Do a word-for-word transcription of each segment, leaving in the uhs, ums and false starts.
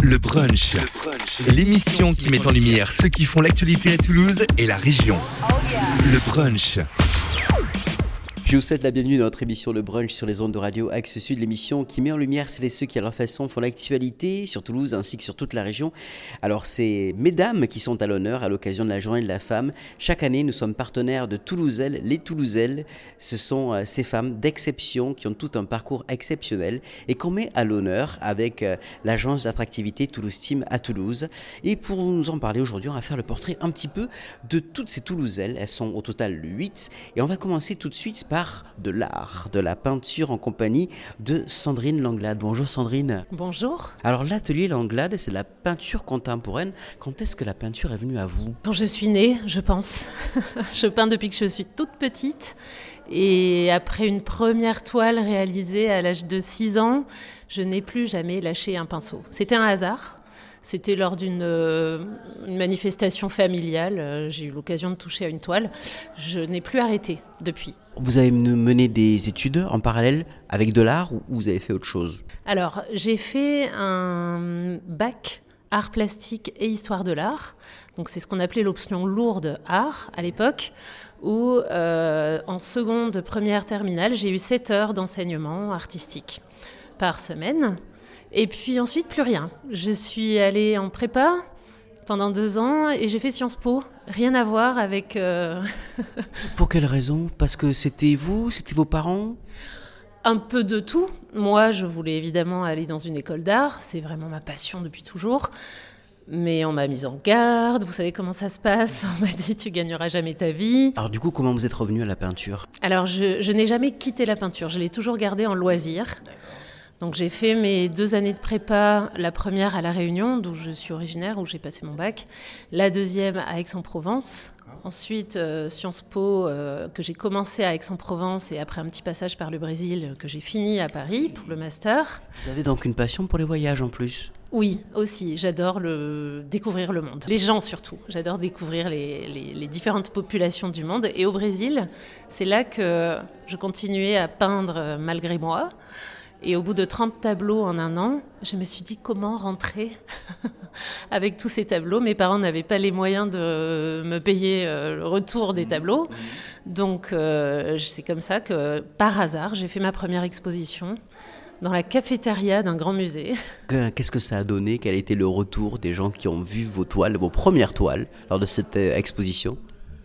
Le brunch, Le brunch. L'émission qui met en lumière ceux qui font l'actualité à Toulouse et la région. Le brunch. Je vous souhaite la bienvenue dans notre émission Le Brunch sur les ondes de radio Axe Sud, l'émission qui met en lumière celles et ceux qui à leur façon font l'actualité sur Toulouse ainsi que sur toute la région. Alors c'est mesdames qui sont à l'honneur à l'occasion de la journée de la femme. Chaque année nous sommes partenaires de Toulouselles, les Toulouselles. Ce sont euh, ces femmes d'exception qui ont tout un parcours exceptionnel et qu'on met à l'honneur avec euh, l'agence d'attractivité Toulouse Team à Toulouse. Et pour nous en parler aujourd'hui, on va faire le portrait un petit peu de toutes ces Toulouselles. Elles sont au total huit et on va commencer tout de suite par de l'art, de la peinture en compagnie de Sandrine Langlade. Bonjour Sandrine. Bonjour. Alors l'atelier Langlade, c'est la peinture contemporaine. Quand est-ce que la peinture est venue à vous ? Quand je suis née, je pense. Je peins depuis que je suis toute petite. Et après une première toile réalisée à l'âge de six ans, je n'ai plus jamais lâché un pinceau. C'était un hasard. C'était lors d'une euh, une manifestation familiale. Euh, j'ai eu l'occasion de toucher à une toile. Je n'ai plus arrêté depuis. Vous avez mené des études en parallèle avec de l'art ou vous avez fait autre chose ? Alors, j'ai fait un bac art plastique et histoire de l'art. Donc, c'est ce qu'on appelait l'option lourde art à l'époque, où euh, en seconde, première, terminale, j'ai eu sept heures d'enseignement artistique par semaine. Et puis ensuite, plus rien. Je suis allée en prépa pendant deux ans et j'ai fait Sciences Po. Rien à voir avec... Euh... Pour quelle raison ? Parce que c'était vous, c'était vos parents ? Un peu de tout. Moi, je voulais évidemment aller dans une école d'art. C'est vraiment ma passion depuis toujours. Mais on m'a mise en garde. Vous savez comment ça se passe ? On m'a dit, tu gagneras jamais ta vie. Alors du coup, comment vous êtes revenu à la peinture ? Alors, je, je n'ai jamais quitté la peinture. Je l'ai toujours gardée en loisir. Donc j'ai fait mes deux années de prépa, la première à La Réunion, d'où je suis originaire, où j'ai passé mon bac, la deuxième à Aix-en-Provence, ensuite euh, Sciences Po, euh, que j'ai commencé à Aix-en-Provence et après un petit passage par le Brésil, que j'ai fini à Paris pour le master. Vous avez donc une passion pour les voyages en plus ? Oui, aussi, j'adore le... découvrir le monde, les gens surtout, j'adore découvrir les, les, les différentes populations du monde. Et au Brésil, c'est là que je continuais à peindre malgré moi. Et au bout de trente tableaux en un an, je me suis dit comment rentrer avec tous ces tableaux. Mes parents n'avaient pas les moyens de me payer le retour des tableaux. Donc euh, c'est comme ça que, par hasard, j'ai fait ma première exposition dans la cafétéria d'un grand musée. Qu'est-ce que ça a donné ? Quel a été le retour des gens qui ont vu vos toiles, vos premières toiles, lors de cette exposition ?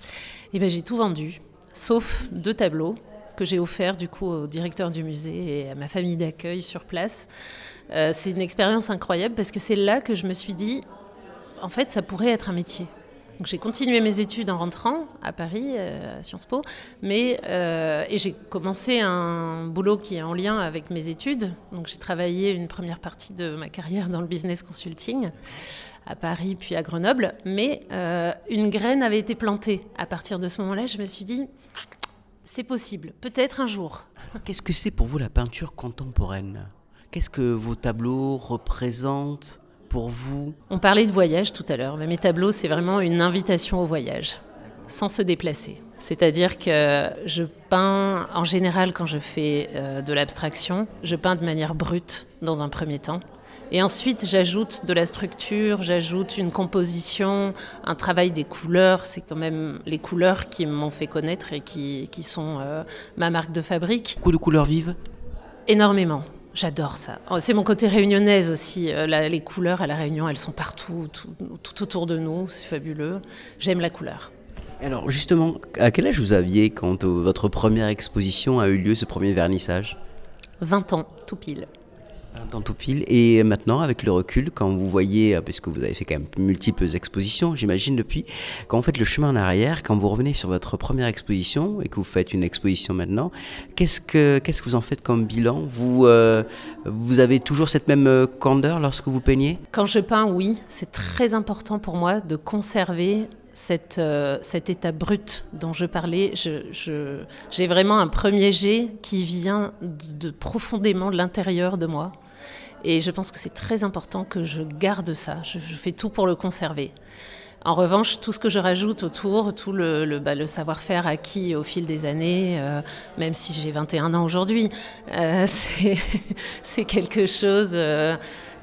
Eh bien, j'ai tout vendu, sauf deux tableaux que j'ai offert du coup au directeur du musée et à ma famille d'accueil sur place. Euh, c'est une expérience incroyable parce que c'est là que je me suis dit, en fait, ça pourrait être un métier. Donc, j'ai continué mes études en rentrant à Paris, euh, à Sciences Po, mais, euh, et j'ai commencé un boulot qui est en lien avec mes études. Donc, j'ai travaillé une première partie de ma carrière dans le business consulting à Paris puis à Grenoble, mais euh, une graine avait été plantée. À partir de ce moment-là, je me suis dit... c'est possible, peut-être un jour. Qu'est-ce que c'est pour vous la peinture contemporaine ? Qu'est-ce que vos tableaux représentent pour vous ? On parlait de voyage tout à l'heure, mais mes tableaux, c'est vraiment une invitation au voyage, sans se déplacer. C'est-à-dire que je peins, en général, quand je fais euh, de l'abstraction, je peins de manière brute dans un premier temps. Et ensuite, j'ajoute de la structure, j'ajoute une composition, un travail des couleurs. C'est quand même les couleurs qui m'ont fait connaître et qui, qui sont euh, ma marque de fabrique. Beaucoup de couleurs vives ? Énormément. J'adore ça. C'est mon côté réunionnaise aussi. Euh, la, les couleurs à La Réunion, elles sont partout, tout, tout autour de nous. C'est fabuleux. J'aime la couleur. Alors justement, à quel âge vous aviez quand euh, votre première exposition a eu lieu, ce premier vernissage ? vingt ans, tout pile. Dans tout pile. Et maintenant, avec le recul, quand vous voyez, parce que vous avez fait quand même multiples expositions, j'imagine, depuis, quand vous faites le chemin en arrière, quand vous revenez sur votre première exposition et que vous faites une exposition maintenant, qu'est-ce que, qu'est-ce que vous en faites comme bilan ? Vous, euh, vous avez toujours cette même candeur lorsque vous peignez ? Quand je peins, oui, c'est très important pour moi de conserver Cette, euh, cet état brut dont je parlais. Je, je, j'ai vraiment un premier jet qui vient de, de profondément de l'intérieur de moi. Et je pense que c'est très important que je garde ça. Je, je fais tout pour le conserver. En revanche, tout ce que je rajoute autour, tout le, le, bah, le savoir-faire acquis au fil des années, euh, même si j'ai vingt et un ans aujourd'hui, euh, c'est, c'est quelque chose... Euh,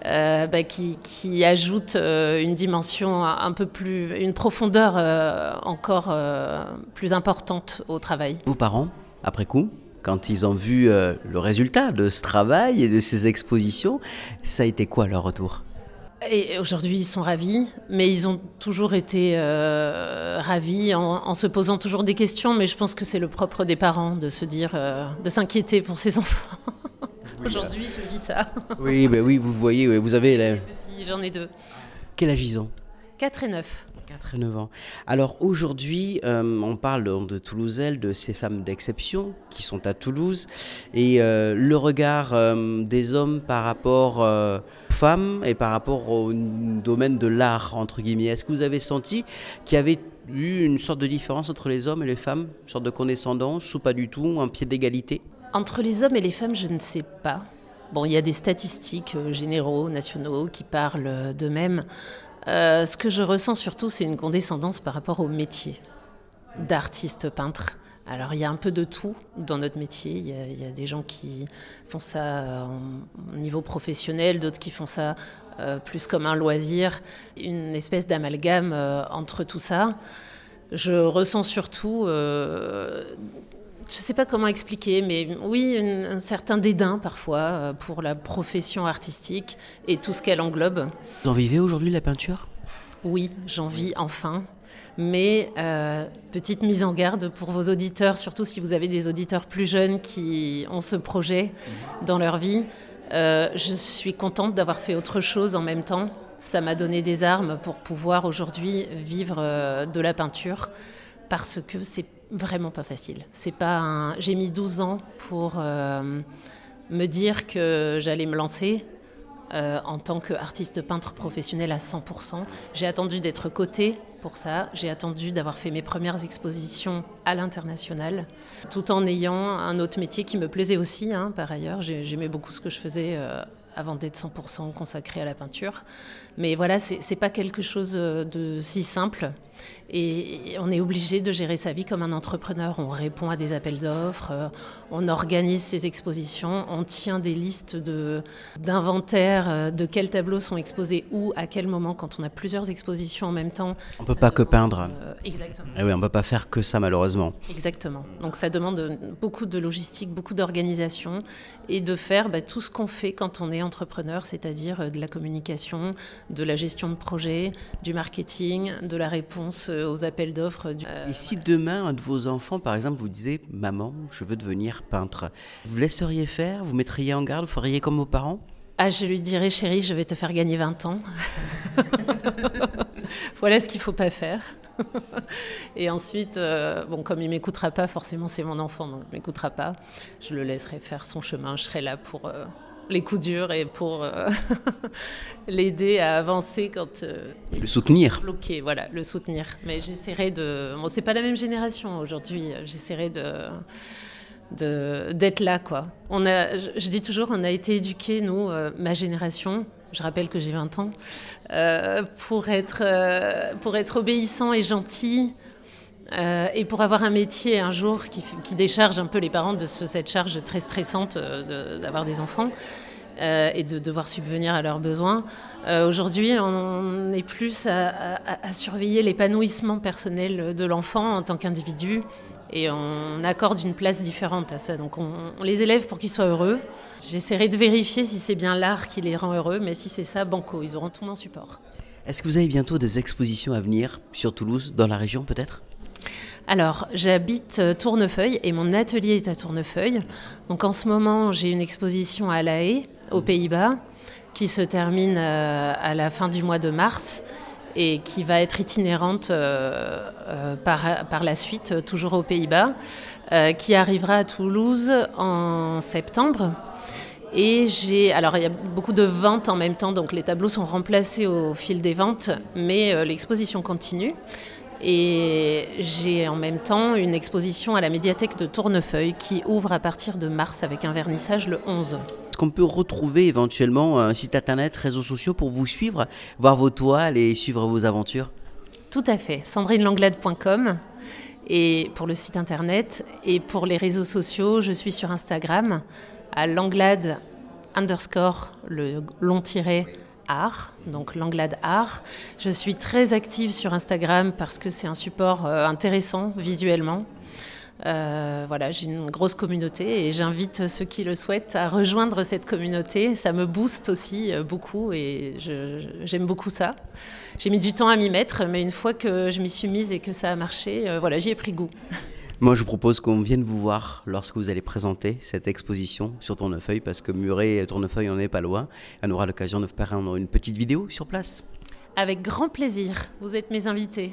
euh, bah, qui, qui ajoute euh, une dimension un peu plus, une profondeur euh, encore euh, plus importante au travail. Vos parents, après coup, quand ils ont vu euh, le résultat de ce travail et de ces expositions, ça a été quoi leur retour ? Et aujourd'hui, ils sont ravis, mais ils ont toujours été euh, ravis en, en se posant toujours des questions. Mais je pense que c'est le propre des parents de se dire, euh, de s'inquiéter pour ses enfants. Oui, aujourd'hui, là. Je vis ça. Oui, bah oui, vous voyez, vous avez... La... Petits, j'en ai deux. Quel âge ils ont ? quatre et neuf. quatre et neuf ans. Alors aujourd'hui, euh, on parle de Toulousaine, de ces femmes d'exception qui sont à Toulouse, et euh, le regard euh, des hommes par rapport euh, aux femmes et par rapport au domaine de l'art, entre guillemets. Est-ce que vous avez senti qu'il y avait eu une sorte de différence entre les hommes et les femmes, une sorte de condescendance ou pas du tout, un pied d'égalité ? Entre les hommes et les femmes, je ne sais pas. Bon, il y a des statistiques euh, généraux, nationaux, qui parlent d'eux-mêmes. Euh, ce que je ressens surtout, c'est une condescendance par rapport au métier d'artiste peintre. Alors, il y a un peu de tout dans notre métier. Il y a, il y a des gens qui font ça au niveau professionnel, d'autres qui font ça euh, plus comme un loisir. Une espèce d'amalgame euh, entre tout ça. Je ressens surtout... Euh, je ne sais pas comment expliquer, mais oui, une, un certain dédain parfois euh, pour la profession artistique et tout ce qu'elle englobe. Vous en vivez aujourd'hui la peinture ? Oui, j'en vis enfin. Mais euh, petite mise en garde pour vos auditeurs, surtout si vous avez des auditeurs plus jeunes qui ont ce projet dans leur vie. Euh, je suis contente d'avoir fait autre chose en même temps. Ça m'a donné des armes pour pouvoir aujourd'hui vivre euh, de la peinture parce que c'est vraiment pas facile. C'est pas un... J'ai mis douze ans pour euh, me dire que j'allais me lancer euh, en tant qu'artiste peintre professionnel à cent pour cent. J'ai attendu d'être cotée pour ça. J'ai attendu d'avoir fait mes premières expositions à l'international, tout en ayant un autre métier qui me plaisait aussi, hein, par ailleurs. J'ai, j'aimais beaucoup ce que je faisais euh, avant d'être cent pour cent consacrée à la peinture. Mais voilà, c'est, c'est pas quelque chose de si simple. Et on est obligé de gérer sa vie comme un entrepreneur. On répond à des appels d'offres, on organise ses expositions, on tient des listes de, d'inventaires de quels tableaux sont exposés où, à quel moment, quand on a plusieurs expositions en même temps. On ne peut pas que peindre. Euh, exactement. Eh oui, on ne peut pas faire que ça malheureusement. Exactement. Donc ça demande beaucoup de logistique, beaucoup d'organisation et de faire bah, tout ce qu'on fait quand on est entrepreneur, c'est-à-dire de la communication, de la gestion de projet, du marketing, de la réponse aux appels d'offres. Du... Et si demain, un de vos enfants, par exemple, vous disait « Maman, je veux devenir peintre », vous laisseriez faire, vous mettriez en garde, vous feriez comme vos parents ? Ah, je lui dirais « Chérie, je vais te faire gagner vingt ans. » Voilà ce qu'il ne faut pas faire. Et ensuite, euh, bon, comme il ne m'écoutera pas, forcément c'est mon enfant, donc il ne m'écoutera pas. Je le laisserai faire son chemin, je serai là pour... Euh, les coups durs et pour euh, l'aider à avancer quand euh, le soutenir. Bloqué, voilà, le soutenir. Mais j'essaierai de. Bon, c'est pas la même génération aujourd'hui. J'essaierai de, de d'être là, quoi. On a, je, je dis toujours, on a été éduqués, nous, euh, ma génération. Je rappelle que j'ai vingt ans, euh, pour être euh, pour être obéissant et gentil. Euh, et pour avoir un métier un jour qui, qui décharge un peu les parents de ce, cette charge très stressante euh, de, d'avoir des enfants euh, et de devoir subvenir à leurs besoins. Euh, aujourd'hui, on est plus à, à, à surveiller l'épanouissement personnel de l'enfant en tant qu'individu et on accorde une place différente à ça. Donc on, on les élève pour qu'ils soient heureux. J'essaierai de vérifier si c'est bien l'art qui les rend heureux, mais si c'est ça, banco, ils auront tout mon support. Est-ce que vous avez bientôt des expositions à venir sur Toulouse, dans la région peut-être ? Alors, j'habite Tournefeuille et mon atelier est à Tournefeuille. Donc en ce moment, j'ai une exposition à La Haye, aux Pays-Bas, qui se termine euh, à la fin du mois de mars et qui va être itinérante euh, euh, par, par la suite, toujours aux Pays-Bas, euh, qui arrivera à Toulouse en septembre. Et j'ai, alors il y a beaucoup de ventes en même temps, donc les tableaux sont remplacés au fil des ventes, mais euh, l'exposition continue. Et j'ai en même temps une exposition à la médiathèque de Tournefeuille qui ouvre à partir de mars avec un vernissage le onze. Est-ce qu'on peut retrouver éventuellement un site internet, réseaux sociaux pour vous suivre, voir vos toiles et suivre vos aventures ? Tout à fait, sandrine langlade point com et pour le site internet. Et pour les réseaux sociaux, je suis sur Instagram à langlade underscore le long tiret art, donc Langlade art. Je suis très active sur Instagram parce que c'est un support euh, intéressant visuellement. Euh, voilà, j'ai une grosse communauté et j'invite ceux qui le souhaitent à rejoindre cette communauté. Ça me booste aussi euh, beaucoup et je, je, j'aime beaucoup ça. J'ai mis du temps à m'y mettre, mais une fois que je m'y suis mise et que ça a marché, euh, voilà, j'y ai pris goût. Moi, je vous propose qu'on vienne vous voir lorsque vous allez présenter cette exposition sur Tournefeuille, parce que Muret et Tournefeuille, on n'est pas loin. On aura l'occasion de faire une petite vidéo sur place. Avec grand plaisir. Vous êtes mes invités.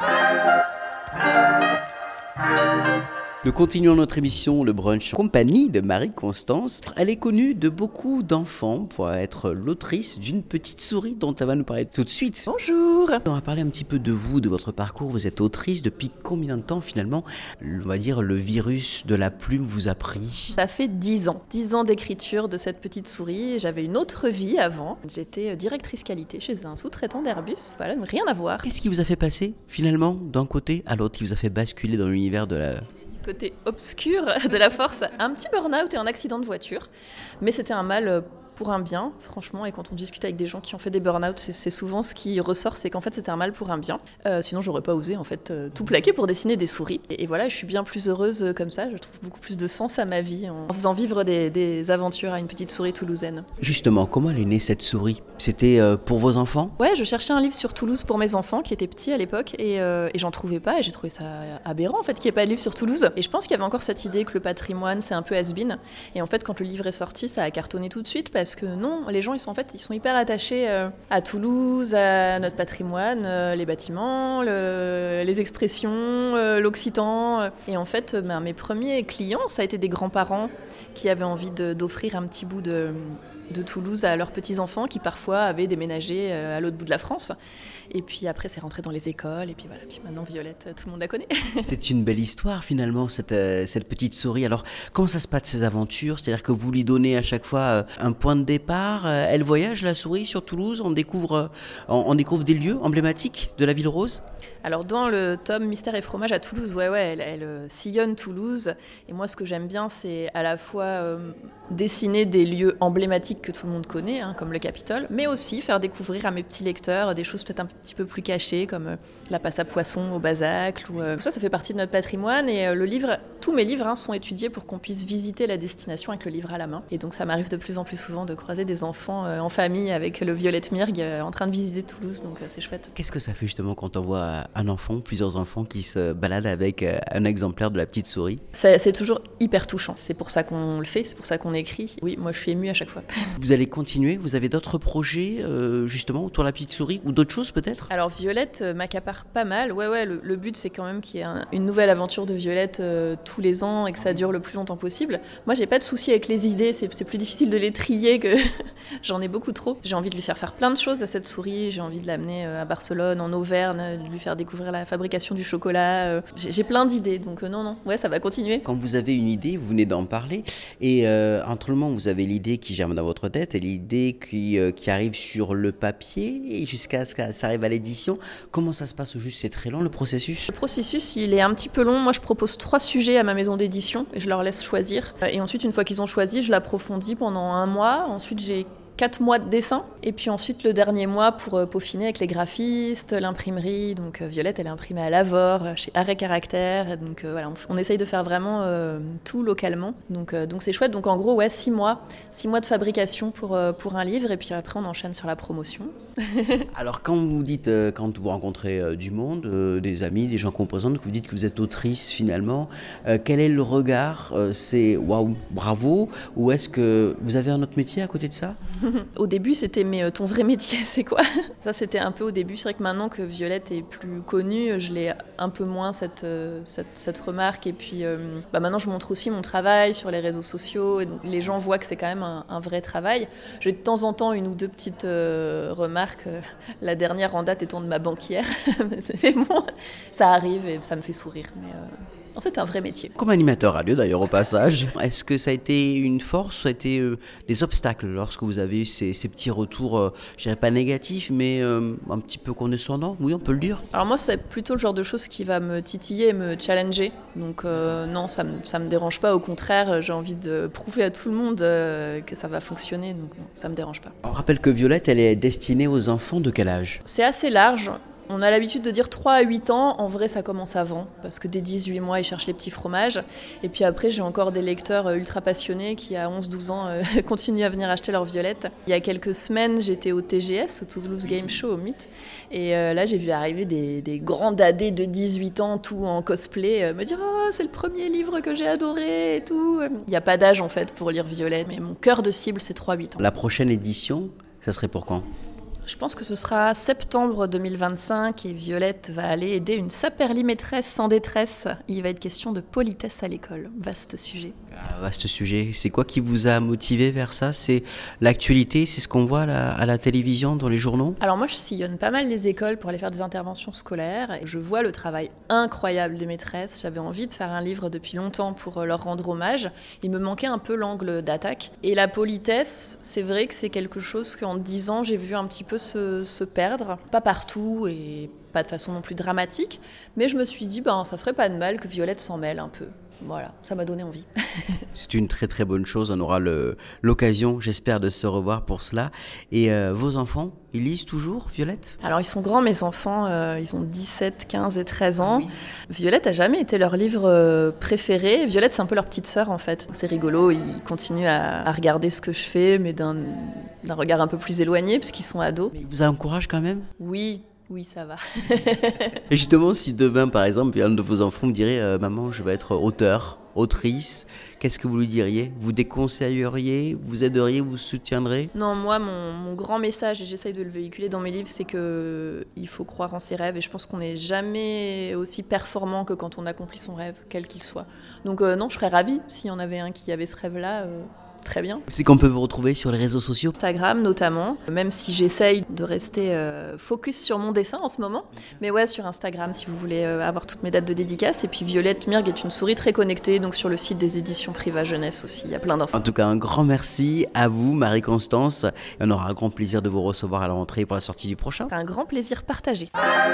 Nous continuons notre émission Le Brunch en compagnie de Marie-Constance. Elle est connue de beaucoup d'enfants pour être l'autrice d'une petite souris dont elle va nous parler tout de suite. Bonjour. On va parler un petit peu de vous, de votre parcours. Vous êtes autrice. Depuis combien de temps finalement, on va dire, le virus de la plume vous a pris? Ça fait dix ans. dix ans d'écriture de cette petite souris. J'avais une autre vie avant. J'étais directrice qualité chez un sous-traitant d'Airbus. Voilà, rien à voir. Qu'est-ce qui vous a fait passer finalement d'un côté à l'autre, qui vous a fait basculer dans l'univers de la... Côté obscur de la force, un petit burn-out et un accident de voiture. Mais c'était un mal pour un bien, franchement, et quand on discute avec des gens qui ont fait des burn-out, c'est, c'est souvent ce qui ressort, c'est qu'en fait c'était un mal pour un bien. Euh, sinon j'aurais pas osé en fait euh, tout plaquer pour dessiner des souris. Et, et voilà, je suis bien plus heureuse euh, comme ça, je trouve beaucoup plus de sens à ma vie en faisant vivre des, des aventures à une petite souris toulousaine. Justement, comment elle est née cette souris? C'était euh, pour vos enfants? Ouais, je cherchais un livre sur Toulouse pour mes enfants qui étaient petits à l'époque et, euh, et j'en trouvais pas et j'ai trouvé ça aberrant en fait qu'il n'y ait pas de livre sur Toulouse. Et je pense qu'il y avait encore cette idée que le patrimoine c'est un peu has-been. Et en fait quand le livre est sorti, ça a cartonné tout de suite parce que non, les gens ils sont en fait ils sont hyper attachés euh, à Toulouse, à notre patrimoine, euh, les bâtiments, le, les expressions, euh, l'occitan. Et en fait, ben, mes premiers clients, ça a été des grands-parents qui avaient envie de, d'offrir un petit bout de, de Toulouse à leurs petits-enfants qui parfois avaient déménagé euh, à l'autre bout de la France. Et puis après, c'est rentré dans les écoles. Et puis voilà, puis maintenant, Violette, tout le monde la connaît. C'est une belle histoire finalement, cette, euh, cette petite souris. Alors, comment ça se passe ces aventures? C'est-à-dire que vous lui donnez à chaque fois euh, un point de départ. Euh, elle voyage, la souris, sur Toulouse. On découvre, euh, on, on découvre des lieux emblématiques de la ville rose. Alors dans le tome Mystère et fromage à Toulouse, ouais, ouais, elle, elle euh, sillonne Toulouse. Et moi, ce que j'aime bien, c'est à la fois euh, dessiner des lieux emblématiques que tout le monde connaît, hein, comme le Capitole, mais aussi faire découvrir à mes petits lecteurs des choses peut-être un petit peu plus cachées, comme euh, la passe à poisson au Basacle. Ou, euh, tout ça, ça fait partie de notre patrimoine. Et euh, le livre, tous mes livres hein, sont étudiés pour qu'on puisse visiter la destination avec le livre à la main. Et donc ça m'arrive de plus en plus souvent de croiser des enfants euh, en famille avec le Violette Mirgue euh, en train de visiter Toulouse. Donc euh, c'est chouette. Qu'est-ce que ça fait justement quand on voit un enfant, plusieurs enfants qui se baladent avec un exemplaire de la petite souris? C'est, c'est toujours hyper touchant. C'est pour ça qu'on le fait, c'est pour ça qu'on écrit. Oui, moi je suis émue à chaque fois. Vous allez continuer? Vous avez d'autres projets euh, justement autour de la petite souris ou d'autres choses peut-être? Alors Violette euh, m'accapare pas mal. Ouais, ouais. Le, le but c'est quand même qu'il y ait un, une nouvelle aventure de Violette euh, tous les ans et que ça dure le plus longtemps possible. Moi j'ai pas de souci avec les idées. C'est, c'est plus difficile de les trier que j'en ai beaucoup trop. J'ai envie de lui faire faire plein de choses à cette souris. J'ai envie de l'amener à Barcelone, en Auvergne, de lui faire découvrir la fabrication du chocolat. Euh, j'ai, j'ai plein d'idées, donc euh, non, non, ouais, ça va continuer. Quand vous avez une idée, vous venez d'en parler, et euh, entre le moment où vous avez l'idée qui germe dans votre tête et l'idée qui, euh, qui arrive sur le papier et jusqu'à ce que ça arrive à l'édition, comment ça se passe au juste? C'est très long le processus? Le processus, il est un petit peu long. Moi, je propose trois sujets à ma maison d'édition et je leur laisse choisir. Et ensuite, une fois qu'ils ont choisi, je l'approfondis pendant un mois. Ensuite, j'ai quatre mois de dessin, et puis ensuite le dernier mois pour euh, peaufiner avec les graphistes, l'imprimerie. Donc euh, Violette, elle est imprimée à Lavore, chez Arrêt Caractère. Donc euh, voilà, on, on essaye de faire vraiment euh, tout localement. Donc euh, donc c'est chouette. Donc en gros, ouais, six mois, six mois de fabrication pour euh, pour un livre, et puis après on enchaîne sur la promotion. Alors quand vous dites, euh, quand vous rencontrez euh, du monde, euh, des amis, des gens qu'on présente, que vous dites que vous êtes autrice finalement, euh, quel est le regard? euh, C'est waouh, bravo, ou est-ce que vous avez un autre métier à côté de ça? Au début, c'était mais ton vrai métier, c'est quoi? Ça, c'était un peu au début. C'est vrai que maintenant que Violette est plus connue, je l'ai un peu moins cette, cette, cette remarque. Et puis euh, bah maintenant, je montre aussi mon travail sur les réseaux sociaux. Et donc, les gens voient que c'est quand même un, un vrai travail. J'ai de temps en temps une ou deux petites euh, remarques. La dernière en date étant de ma banquière. Mais bon, ça arrive et ça me fait sourire. Mais, euh... Oh, c'est un vrai métier. Comme animateur radio d'ailleurs au passage, est-ce que ça a été une force ou ça a été euh, des obstacles lorsque vous avez eu ces, ces petits retours, euh, je dirais pas négatifs, mais euh, un petit peu condescendants, oui on peut le dire. Alors moi c'est plutôt le genre de choses qui va me titiller et me challenger, donc euh, non ça me, ça me dérange pas, au contraire j'ai envie de prouver à tout le monde euh, que ça va fonctionner, donc non, ça me dérange pas. On rappelle que Violette elle est destinée aux enfants de quel âge? C'est assez large. On a l'habitude de dire trois à huit ans, en vrai ça commence avant, parce que dès dix-huit mois ils cherchent les petits fromages. Et puis après j'ai encore des lecteurs ultra passionnés qui à onze douze ans euh, continuent à venir acheter leur violette. Il y a quelques semaines j'étais au T G S, au Toulouse Game Show, au Mythe, et euh, là j'ai vu arriver des, des grands dadés de dix-huit ans, tout en cosplay, euh, me dire « Oh c'est le premier livre que j'ai adoré » et tout. Il n'y a pas d'âge en fait pour lire Violette, mais mon cœur de cible c'est trois à huit ans. La prochaine édition, ça serait pour quand? Je pense que ce sera septembre deux mille vingt-cinq et Violette va aller aider une saperli maîtresse en détresse. Il va être question de politesse à l'école. Vaste sujet. Ah, vaste sujet. C'est quoi qui vous a motivé vers ça? C'est l'actualité? C'est ce qu'on voit à la, à la télévision, dans les journaux? Alors moi, je sillonne pas mal les écoles pour aller faire des interventions scolaires. Et je vois le travail incroyable des maîtresses. J'avais envie de faire un livre depuis longtemps pour leur rendre hommage. Il me manquait un peu l'angle d'attaque. Et la politesse, c'est vrai que c'est quelque chose qu'en dix ans, j'ai vu un petit peu Se, se perdre, pas partout et pas de façon non plus dramatique, mais je me suis dit ben ça ferait pas de mal que Violette s'en mêle un peu. Voilà, ça m'a donné envie. C'est une très très bonne chose, on aura le, l'occasion, j'espère, de se revoir pour cela. Et euh, vos enfants, ils lisent toujours, Violette? Alors ils sont grands, mes enfants, euh, ils ont dix-sept, quinze et treize ans. Oui. Violette a jamais été leur livre euh, préféré. Violette, c'est un peu leur petite sœur en fait. C'est rigolo, ils continuent à, à regarder ce que je fais, mais d'un, d'un regard un peu plus éloigné, puisqu'ils sont ados. Mais ils vous encouragent quand même? Oui. Oui, ça va. Et justement, si demain, par exemple, un de vos enfants me dirait euh, « Maman, je vais être auteur, autrice », qu'est-ce que vous lui diriez? Vous déconseilleriez? Vous aideriez? Vous soutiendrez? Non, moi, mon, mon grand message, et j'essaye de le véhiculer dans mes livres, c'est qu'il faut croire en ses rêves. Et je pense qu'on n'est jamais aussi performant que quand on accomplit son rêve, quel qu'il soit. Donc euh, non, je serais ravie s'il y en avait un qui avait ce rêve-là. Euh... Très bien. C'est qu'on peut vous retrouver sur les réseaux sociaux? Instagram notamment, même si j'essaye de rester euh, focus sur mon dessin en ce moment. Mais ouais, sur Instagram si vous voulez euh, avoir toutes mes dates de dédicace. Et puis Violette Mirgue est une souris très connectée, donc sur le site des éditions Priva Jeunesse aussi, il y a plein d'infos. En tout cas, un grand merci à vous, Marie-Constance. Et on aura un grand plaisir de vous recevoir à la rentrée pour la sortie du prochain. C'est un grand plaisir partagé.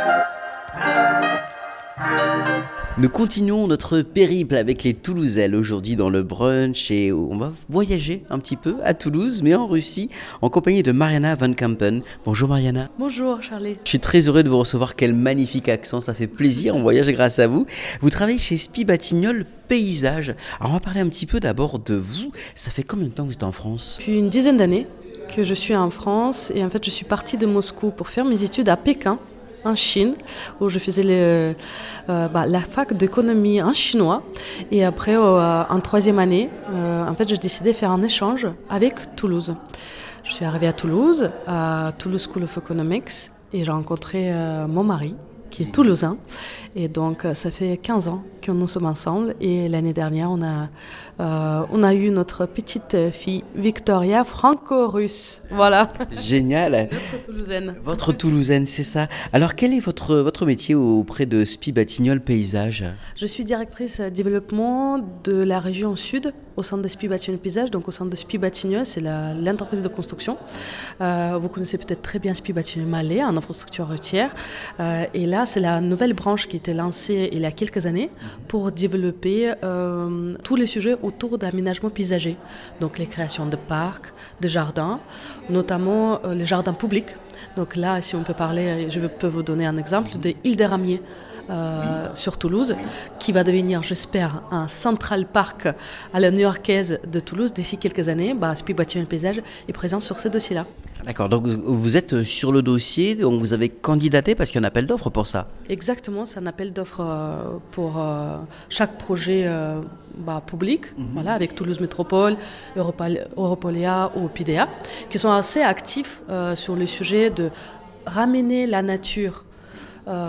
Nous continuons notre périple avec les Toulousaines aujourd'hui dans le brunch et on va voyager un petit peu à Toulouse, mais en Russie, en compagnie de Mariana Van Kampen. Bonjour Mariana. Bonjour Charlie. Je suis très heureux de vous recevoir, quel magnifique accent, ça fait plaisir, on voyage grâce à vous. Vous travaillez chez Spi Batignolles Paysage. Alors on va parler un petit peu d'abord de vous. Ça fait combien de temps que vous êtes en France? Depuis une dizaine d'années que je suis en France et en fait je suis partie de Moscou pour faire mes études à Pékin, en Chine, où je faisais le, euh, bah, la fac d'économie en chinois. Et après, euh, en troisième année, euh, en fait, j'ai décidé de faire un échange avec Toulouse. Je suis arrivée à Toulouse, à Toulouse School of Economics, et j'ai rencontré euh, mon mari, qui est toulousain. Et donc, ça fait quinze ans que nous sommes ensemble. Et l'année dernière, on a, euh, on a eu notre petite fille, Victoria, franco-russe. Voilà. Génial. Votre toulousaine. Votre toulousaine, c'est ça. Alors, quel est votre, votre métier auprès de Spi Batignolles Paysage? Je suis directrice développement de la région sud, au sein de Spi Batignolles Paysage. Donc, au sein de Spi Batignolles, c'est la, l'entreprise de construction. Euh, vous connaissez peut-être très bien Spi Batignolles Malais, en infrastructure routière. Euh, et là, c'est la nouvelle branche qui était lancée il y a quelques années pour développer euh, tous les sujets autour d'aménagement paysager. Donc les créations de parcs, de jardins, notamment euh, les jardins publics. Donc là, si on peut parler, je peux vous donner un exemple de Île des Ramiers. Euh, sur Toulouse, qui va devenir, j'espère, un Central Park à la new-yorkaise de Toulouse d'ici quelques années. Bah, Spi Batignolles Paysage est présent sur ce dossier-là. D'accord, donc vous êtes sur le dossier, donc vous avez candidaté parce qu'il y a un appel d'offres pour ça. Exactement, c'est un appel d'offres euh, pour euh, chaque projet euh, bah, public, mm-hmm. voilà, avec Toulouse Métropole, Europal- Europolia ou P D A, qui sont assez actifs euh, sur le sujet de ramener la nature Euh,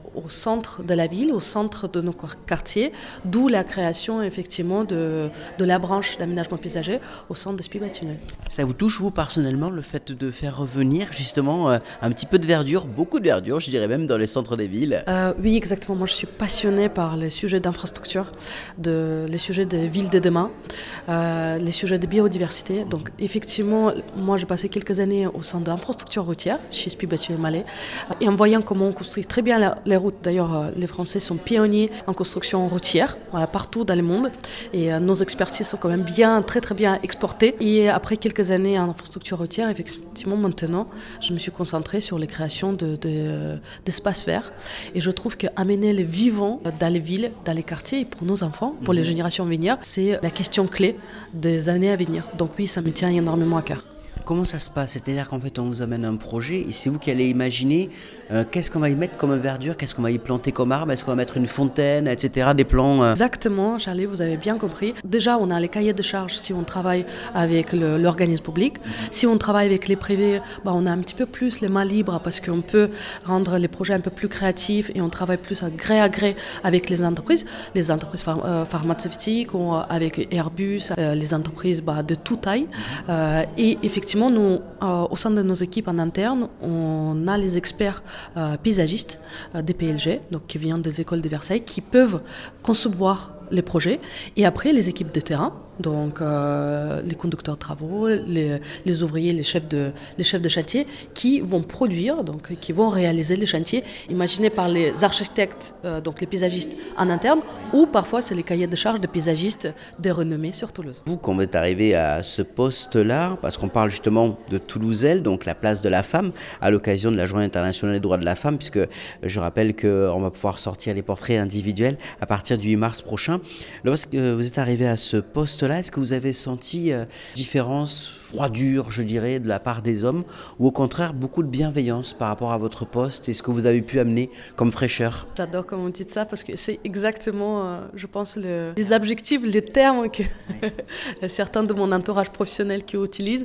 au centre de la ville, au centre de nos quartiers, d'où la création effectivement de, de la branche d'aménagement paysager au centre de Spies-Batignolles. Ça vous touche, vous, personnellement, le fait de faire revenir justement euh, un petit peu de verdure, beaucoup de verdure, je dirais même, dans les centres des villes? euh, Oui, exactement. Moi, je suis passionnée par les sujets d'infrastructure, de, les sujets des villes de demain, euh, les sujets de biodiversité. Donc, effectivement, moi, j'ai passé quelques années au centre d'infrastructure routière, chez Spies-Batignolles, et en voyant comment on construit très bien la, les routes. D'ailleurs, les Français sont pionniers en construction routière, voilà, partout dans le monde. Et euh, nos expertises sont quand même bien, très très bien exportées. Et après quelques années en infrastructure routière, effectivement, maintenant, je me suis concentrée sur les créations de, de, d'espaces verts. Et je trouve qu'amener les vivants dans les villes, dans les quartiers, et pour nos enfants, pour les générations à venir, c'est la question clé des années à venir. Donc oui, ça me tient énormément à cœur. Comment ça se passe? C'est-à-dire qu'en fait, on vous amène un projet et c'est vous qui allez imaginer euh, qu'est-ce qu'on va y mettre comme verdure, qu'est-ce qu'on va y planter comme arbre, est-ce qu'on va mettre une fontaine, et cetera, des plans euh... Exactement, Charlie, vous avez bien compris. Déjà, on a les cahiers de charges si on travaille avec le, l'organisme public. Mm-hmm. Si on travaille avec les privés, bah, on a un petit peu plus les mains libres parce qu'on peut rendre les projets un peu plus créatifs et on travaille plus à gré à gré avec les entreprises, les entreprises phar- euh, pharmaceutiques, ou avec Airbus, euh, les entreprises bah, de toute taille. Mm-hmm. Euh, et effectivement, nous, euh, au sein de nos équipes en interne, on a les experts euh, paysagistes euh, des P L G, donc qui viennent des écoles de Versailles, qui peuvent concevoir les projets. Et après, les équipes de terrain, donc euh, les conducteurs de travaux, les, les ouvriers, les chefs, de, les chefs de chantier, qui vont produire, donc qui vont réaliser les chantiers, imaginés par les architectes, euh, donc les paysagistes en interne, ou parfois c'est les cahiers de charges de paysagistes de renommée sur Toulouse. Vous, quand vous êtes arrivé à ce poste-là, parce qu'on parle justement de Toulouse-Elle, donc la place de la femme, à l'occasion de la Journée internationale des droits de la femme, puisque je rappelle qu'on va pouvoir sortir les portraits individuels à partir du huit mars prochain. Lorsque vous êtes arrivé à ce poste-là, est-ce que vous avez senti euh, différence, froidure, je dirais, de la part des hommes, ou au contraire beaucoup de bienveillance par rapport à votre poste et ce que vous avez pu amener comme fraîcheur? J'adore comment vous dites ça parce que c'est exactement, euh, je pense, le, les objectifs, les termes que certains de mon entourage professionnel qui utilisent.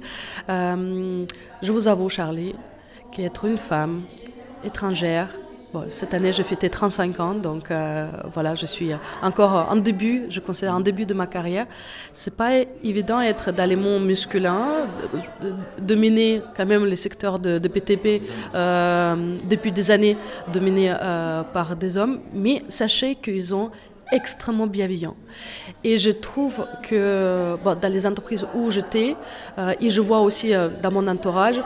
Euh, je vous avoue, Charlie, qu'être une femme étrangère, bon, cette année, j'ai fêté trente-cinq ans, donc euh, voilà, je suis encore en début, je considère en début de ma carrière. C'est pas évident d'être dans les monts masculins, de, de, de mener quand même les secteurs de, de B T P euh, depuis des années, dominés euh, par des hommes, mais sachez qu'ils ont extrêmement bienveillant. Et je trouve que bon, dans les entreprises où j'étais, euh, et je vois aussi euh, dans mon entourage,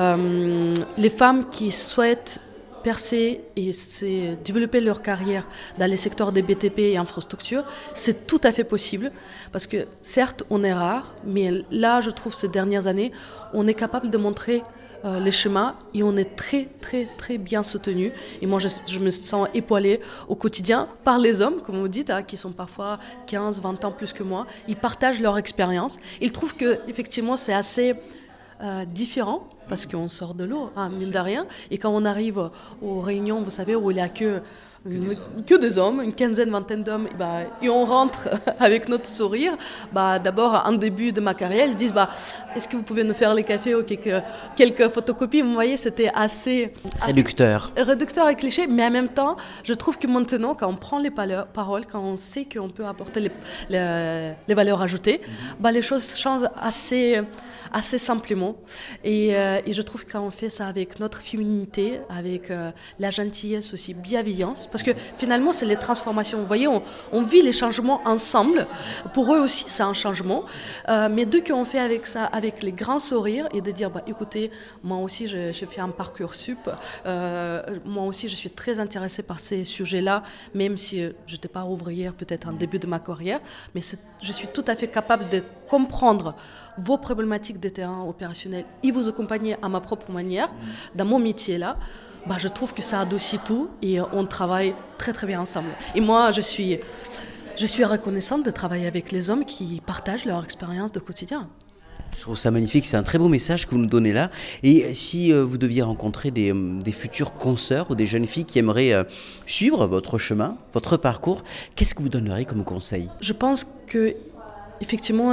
euh, les femmes qui souhaitent percer et c'est développer leur carrière dans les secteurs des B T P et infrastructures, c'est tout à fait possible parce que certes on est rare, mais là je trouve ces dernières années on est capable de montrer euh, les chemins et on est très très très bien soutenu et moi je, je me sens épaulée au quotidien par les hommes comme vous dites hein, qui sont parfois quinze vingt ans plus que moi, ils partagent leur expérience, ils trouvent que effectivement c'est assez Euh, différent parce qu'on sort de l'eau, hein, mine de rien. Et quand on arrive aux réunions, vous savez, où il n'y a que, une, que des hommes, une quinzaine, vingtaine d'hommes, et, bah, et on rentre avec notre sourire, bah, d'abord, en début de ma carrière, ils disent bah, est-ce que vous pouvez nous faire les cafés ou quelques, quelques photocopies? Vous voyez, c'était assez, assez réducteur. réducteur et cliché, mais en même temps, je trouve que maintenant, quand on prend les paroles, quand on sait qu'on peut apporter les, les, les valeurs ajoutées, mm-hmm. bah, les choses changent assez... assez simplement et, euh, et je trouve que quand on fait ça avec notre féminité, avec euh, la gentillesse aussi, bienveillance, parce que finalement c'est les transformations, vous voyez, on, on vit les changements ensemble, pour eux aussi c'est un changement, euh, mais dès qu'on fait avec ça, avec les grands sourires et de dire bah, écoutez, moi aussi j'ai fait un parcours sup, euh, moi aussi je suis très intéressée par ces sujets-là, même si euh, je n'étais pas ouvrière peut-être en début de ma carrière, mais je suis tout à fait capable de comprendre vos problématiques de terrain opérationnel et vous accompagner à ma propre manière, dans mon métier là, bah, je trouve que ça adoucit tout et on travaille très très bien ensemble. Et moi, je suis, je suis reconnaissante de travailler avec les hommes qui partagent leur expérience de quotidien. Je trouve ça magnifique, c'est un très beau message que vous nous donnez là. Et si euh, vous deviez rencontrer des, des futures consoeurs ou des jeunes filles qui aimeraient euh, suivre votre chemin, votre parcours, qu'est-ce que vous donneriez comme conseil? Je pense que effectivement,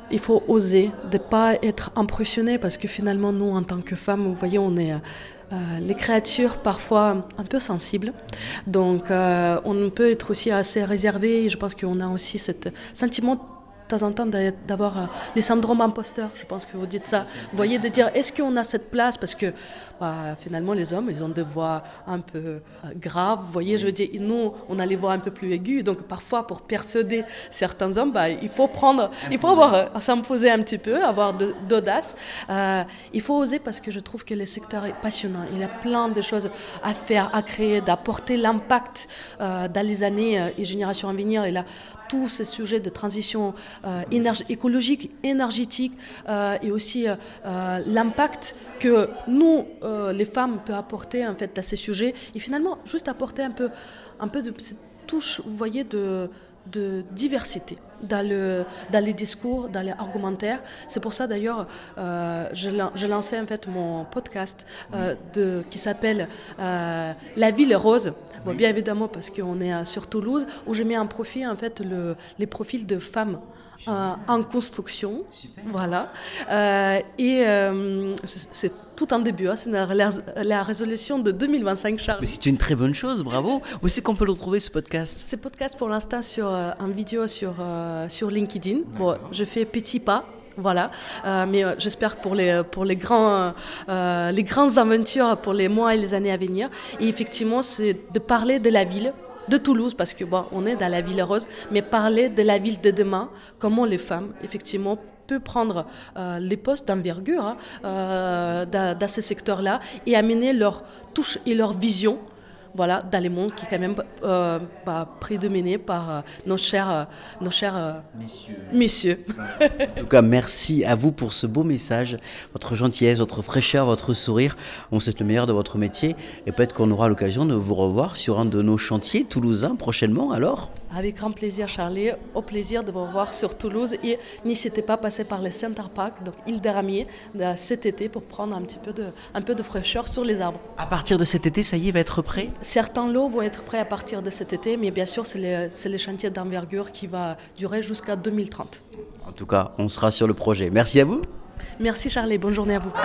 il faut oser, de ne pas être impressionné parce que finalement, nous, en tant que femmes, vous voyez, on est... Euh, les créatures parfois un peu sensibles, donc euh, on peut être aussi assez réservé. Et je pense qu'on a aussi ce sentiment de temps en temps d'avoir euh, les syndromes imposteurs. Je pense que vous dites ça. Vous voyez, de dire est-ce qu'on a cette place parce que bah, finalement les hommes ils ont des voix un peu euh, graves. Vous voyez, je veux dire, nous on a les voix un peu plus aiguës. Donc parfois pour persuader certains hommes, bah, il faut prendre, il faut avoir euh, s'imposer un petit peu, avoir de, d'audace. Euh, il faut oser parce que je trouve que le secteur est passionnant. Il y a plein de choses à faire, à créer, d'apporter l'impact euh, dans les années euh, et générations à venir. Et là, tous ces sujets de transition euh, énerg- écologique, énergétique euh, et aussi euh, euh, l'impact que nous, euh, les femmes, peut apporter en fait à ces sujets et finalement juste apporter un peu, un peu de cette touche, vous voyez, de de diversité dans, le, dans les discours, dans les argumentaires. C'est pour ça d'ailleurs euh, je, je lançais en fait mon podcast euh, de, qui s'appelle euh, La ville rose. Bon, bien évidemment parce qu'on est sur Toulouse où je mets en profit en fait le, les profils de femmes euh, en construction. Super. Voilà. Euh, et euh, c'est, c'est tout en début, hein, c'est la, la résolution de deux mille vingt-cinq, Charles. Mais c'est une très bonne chose, bravo. Où est-ce qu'on peut le retrouver, ce podcast ? Ce podcast, pour l'instant, sur, euh, en vidéo sur, euh, sur LinkedIn. Bon, je fais petit pas. Voilà, euh, mais euh, j'espère pour les pour les grands euh, les grandes aventures pour les mois et les années à venir. Et effectivement, c'est de parler de la ville de Toulouse parce que bon, on est dans la ville rose, mais parler de la ville de demain, comment les femmes effectivement peut prendre euh, les postes d'envergure hein, euh, dans, dans ces secteurs-là et amener leur touche et leur vision. Voilà, dans les mondes qui est quand même euh, bah, prédominé par euh, nos chers, euh, nos chers euh, messieurs. messieurs. En tout cas, merci à vous pour ce beau message, votre gentillesse, votre fraîcheur, votre sourire. On souhaite le meilleur de votre métier et peut-être qu'on aura l'occasion de vous revoir sur un de nos chantiers toulousains prochainement alors. Avec grand plaisir, Charlie. Au plaisir de vous revoir sur Toulouse. Et n'hésitez pas à passer par le Center Park, donc Île des Ramiers, cet été pour prendre un petit peu de, un peu de fraîcheur sur les arbres. À partir de cet été, ça y est, il va être prêt ? Certains lots vont être prêts à partir de cet été, mais bien sûr, c'est le, c'est le chantier d'envergure qui va durer jusqu'à deux mille trente. En tout cas, on sera sur le projet. Merci à vous. Merci, Charlie. Bonne journée à vous.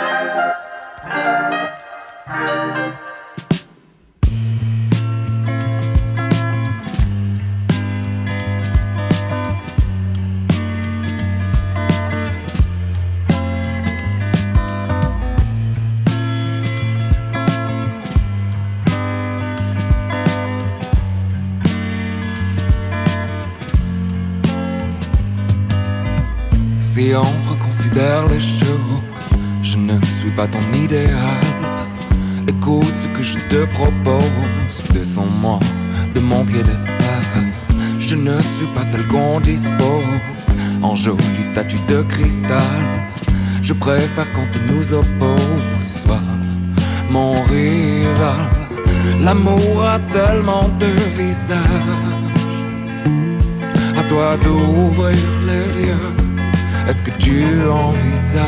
Si on reconsidère les choses, je ne suis pas ton idéal. Écoute ce que je te propose, descends-moi de mon piédestal. Je ne suis pas celle qu'on dispose en jolie statue de cristal. Je préfère qu'on te nous oppose, sois mon rival. L'amour a tellement de visages, à toi d'ouvrir les yeux. Est-ce que tu envisages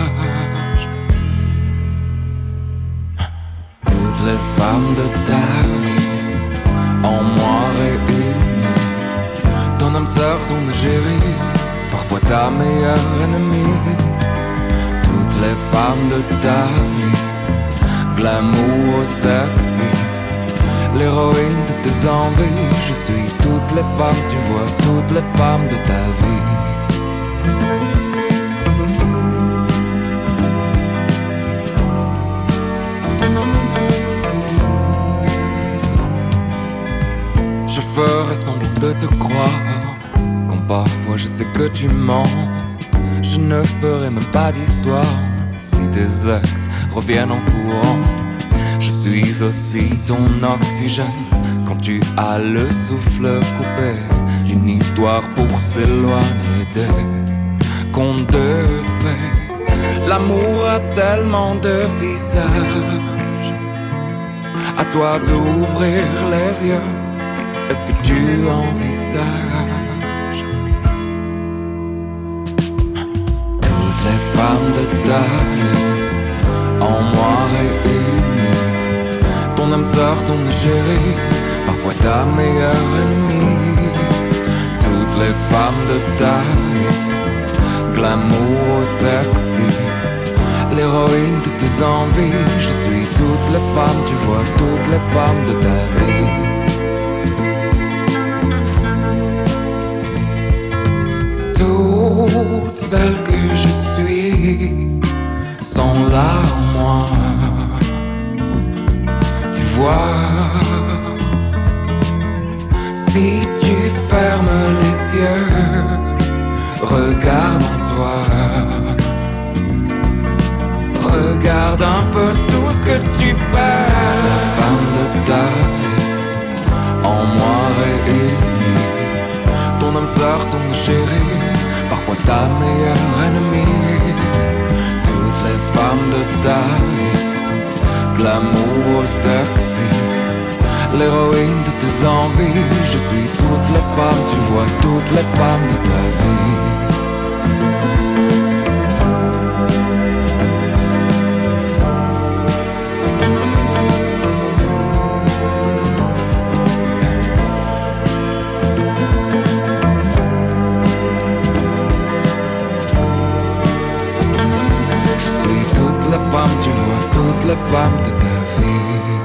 toutes les femmes de ta vie en moi réunies, ton âme sœur, ton égérie, parfois ta meilleure ennemie. Toutes les femmes de ta vie, glamour sexy, l'héroïne de tes envies. Je suis toutes les femmes, tu vois, toutes les femmes de ta vie. Je ferai semblant de te croire, quand parfois je sais que tu mens. Je ne ferai même pas d'histoire si tes ex reviennent en courant. Je suis aussi ton oxygène quand tu as le souffle coupé. Une histoire pour s'éloigner des contes de fées. L'amour a tellement de visages, à toi d'ouvrir les yeux. Est-ce que tu envisages toutes les femmes de ta vie en moi réunies, ton âme sœur, ton égérie, parfois ta meilleure ennemie. Toutes les femmes de ta vie, glamour sexy, l'héroïne de tes envies. Je suis toutes les femmes, tu vois toutes les femmes de ta vie. Toutes celles que je suis sont là en moi. Tu vois, si tu fermes les yeux, regarde en toi. Regarde un peu tout ce que tu perds. La femme de ta vie, en moi réunie. Ton âme sœur, ton chérie, parfois ta meilleure ennemie. Toutes les femmes de ta vie, glamour sexy, l'héroïne de tes envies. Je suis toutes les femmes, tu vois toutes les femmes de ta vie. Tu vois toutes les femmes de ta vie.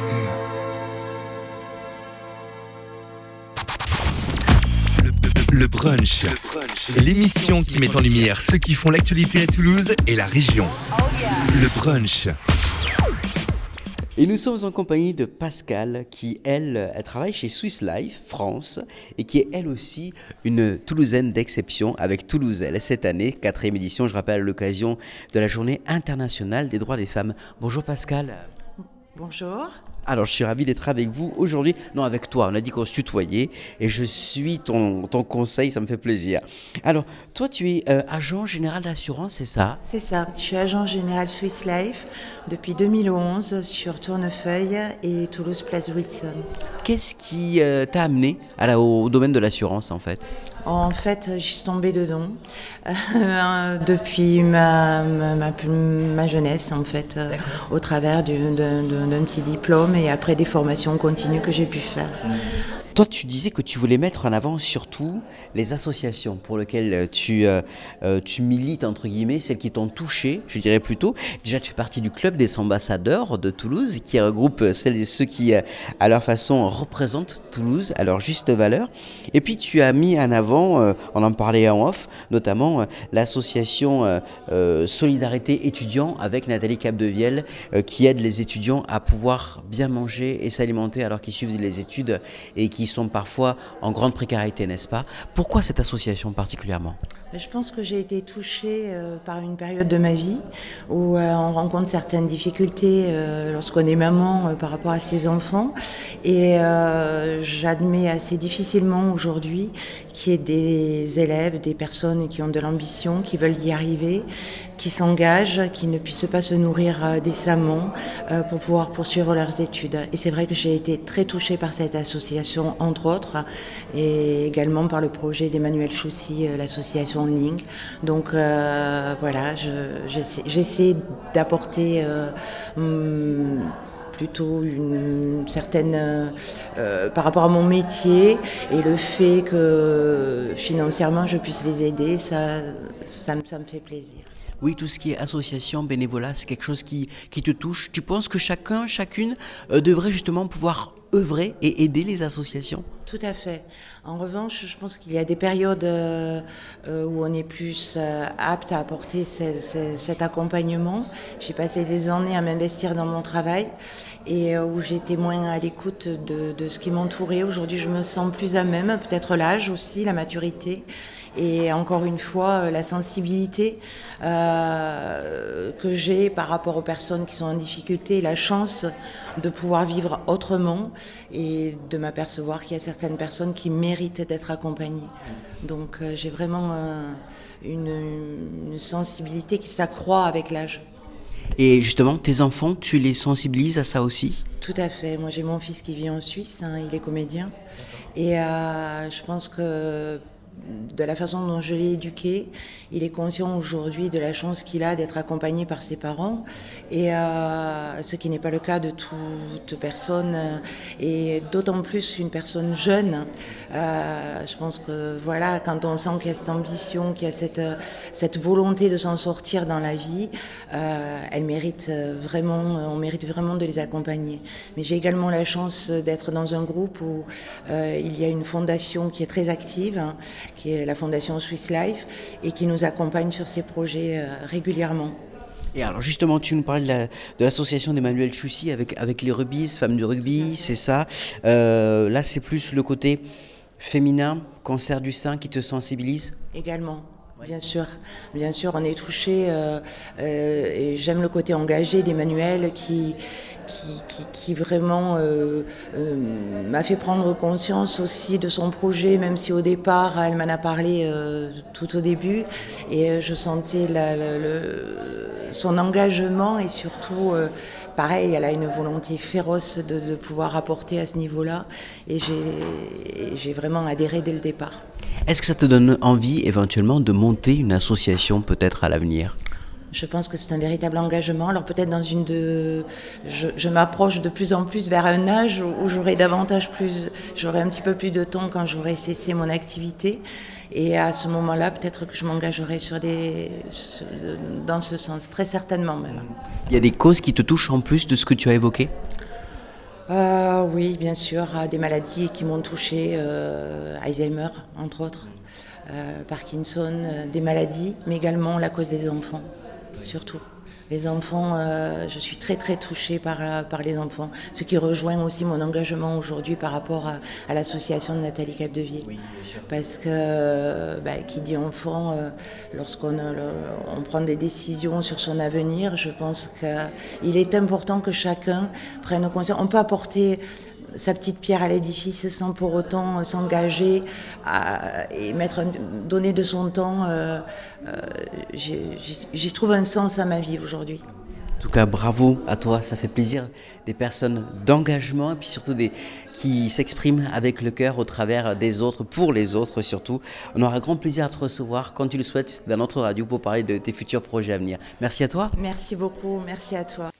Le, le brunch, le brunch. L'émission qui met en lumière ceux qui font l'actualité à Toulouse et la région. Le brunch. Et nous sommes en compagnie de Pascale qui, elle, elle travaille chez Swiss Life France et qui est elle aussi une Toulousaine d'exception avec Toulouselle. Cette année, quatrième édition, je rappelle à l'occasion de la Journée internationale des droits des femmes. Bonjour Pascale. Bonjour. Alors, je suis ravi d'être avec vous aujourd'hui. Non, avec toi, on a dit qu'on se tutoyait et je suis ton, ton conseil, ça me fait plaisir. Alors, toi, tu es euh, agent général d'assurance, c'est ça ? C'est ça, je suis agent général Swiss Life depuis deux mille onze sur Tournefeuille et Toulouse Place Wilson. Qu'est-ce qui euh, t'a amené à la, au domaine de l'assurance en fait ? En fait, je suis tombée dedans euh, depuis ma, ma, ma, ma jeunesse, en fait, euh, au travers du, d'un, d'un petit diplôme et après des formations continues que j'ai pu faire. Mmh. Toi, tu disais que tu voulais mettre en avant surtout les associations pour lesquelles tu, euh, tu milites, entre guillemets, celles qui t'ont touché, je dirais plutôt. Déjà, tu fais partie du club des ambassadeurs de Toulouse qui regroupe celles et ceux qui, à leur façon, représentent Toulouse à leur juste valeur. Et puis, tu as mis en avant, euh, on en parlait en off, notamment euh, l'association euh, euh, Solidarité étudiants avec Nathalie Capdevielle euh, qui aide les étudiants à pouvoir bien manger et s'alimenter alors qu'ils suivent les études et qui sont parfois en grande précarité, n'est-ce pas ? Pourquoi cette association particulièrement ? Je pense que j'ai été touchée euh, par une période de ma vie où euh, on rencontre certaines difficultés euh, lorsqu'on est maman euh, par rapport à ses enfants et euh, j'admets assez difficilement aujourd'hui qu'il y ait des élèves, des personnes qui ont de l'ambition, qui veulent y arriver, qui s'engagent, qui ne puissent pas se nourrir euh, décemment euh, pour pouvoir poursuivre leurs études. Et c'est vrai que j'ai été très touchée par cette association, entre autres, et également par le projet d'Emmanuel Choussy, euh, l'association en ligne. Donc euh, voilà, je, j'essaie, j'essaie d'apporter euh, hum, plutôt une certaine euh, par rapport à mon métier et le fait que financièrement je puisse les aider, ça, ça, ça me fait plaisir. Oui, tout ce qui est association, bénévolat, c'est quelque chose qui, qui te touche. Tu penses que chacun, chacune euh, devrait justement pouvoir œuvrer et aider les associations ? Tout à fait. En revanche, je pense qu'il y a des périodes euh, où on est plus euh, apte à apporter ce, ce, cet accompagnement. J'ai passé des années à m'investir dans mon travail et euh, où j'étais moins à l'écoute de, de ce qui m'entourait. Aujourd'hui, je me sens plus à même, peut-être l'âge aussi, la maturité. Et encore une fois, la sensibilité euh, que j'ai par rapport aux personnes qui sont en difficulté, la chance de pouvoir vivre autrement et de m'apercevoir qu'il y a certaines personnes qui méritent d'être accompagnées. Donc euh, j'ai vraiment euh, une, une sensibilité qui s'accroît avec l'âge. Et justement, tes enfants, tu les sensibilises à ça aussi ? Tout à fait. Moi, j'ai mon fils qui vit en Suisse, hein, il est comédien. Et euh, je pense que de la façon dont je l'ai éduqué. Il est conscient aujourd'hui de la chance qu'il a d'être accompagné par ses parents, et euh, ce qui n'est pas le cas de toute personne, et d'autant plus une personne jeune. Euh, je pense que voilà, quand on sent qu'il y a cette ambition, qu'il y a cette, cette volonté de s'en sortir dans la vie, euh, elle mérite vraiment, on mérite vraiment de les accompagner. Mais j'ai également la chance d'être dans un groupe où euh, il y a une fondation qui est très active, hein, qui est la fondation Swiss Life, et qui nous accompagne sur ces projets euh, régulièrement. Et alors justement, tu nous parlais de, la, de l'association d'Emmanuel Choussy avec, avec les rugbyes, femmes du rugby, c'est ça. Euh, là, c'est plus le côté féminin, cancer du sein qui te sensibilise ? Également. Bien sûr, bien sûr, on est touché euh, euh, et j'aime le côté engagé d'Emmanuel qui, qui, qui, qui vraiment euh, euh, m'a fait prendre conscience aussi de son projet, même si au départ elle m'en a parlé euh, tout au début, et euh, je sentais la, la, le, son engagement, et surtout euh, pareil, elle a une volonté féroce de, de pouvoir apporter à ce niveau-là, et j'ai, j'ai vraiment adhéré dès le départ. Est-ce que ça te donne envie éventuellement de monter une association peut-être à l'avenir ? Je pense que c'est un véritable engagement. Alors peut-être dans une de, je, je m'approche de plus en plus vers un âge où j'aurai davantage plus, j'aurai un petit peu plus de temps quand j'aurai cessé mon activité. Et à ce moment-là, peut-être que je m'engagerai sur des, dans ce sens, très certainement même. Il y a des causes qui te touchent en plus de ce que tu as évoqué ? Euh, oui, bien sûr, des maladies qui m'ont touchée, euh, Alzheimer, entre autres, euh, Parkinson, euh, des maladies, mais également la cause des enfants, surtout. Les enfants, euh, je suis très très touchée par, par les enfants, ce qui rejoint aussi mon engagement aujourd'hui par rapport à, à l'association de Nathalie Capdeville. Oui, parce que bah, qui dit enfant, euh, lorsqu'on euh, on prend des décisions sur son avenir, je pense qu'il est important que chacun prenne conscience. On peut apporter sa petite pierre à l'édifice sans pour autant s'engager à, et mettre, donner de son temps. Euh, euh, j'ai, j'y trouve un sens à ma vie aujourd'hui. En tout cas, bravo à toi, ça fait plaisir, des personnes d'engagement et puis surtout des, qui s'expriment avec le cœur au travers des autres, pour les autres surtout. On aura grand plaisir à te recevoir quand tu le souhaites dans notre radio pour parler de tes futurs projets à venir. Merci à toi. Merci beaucoup, merci à toi.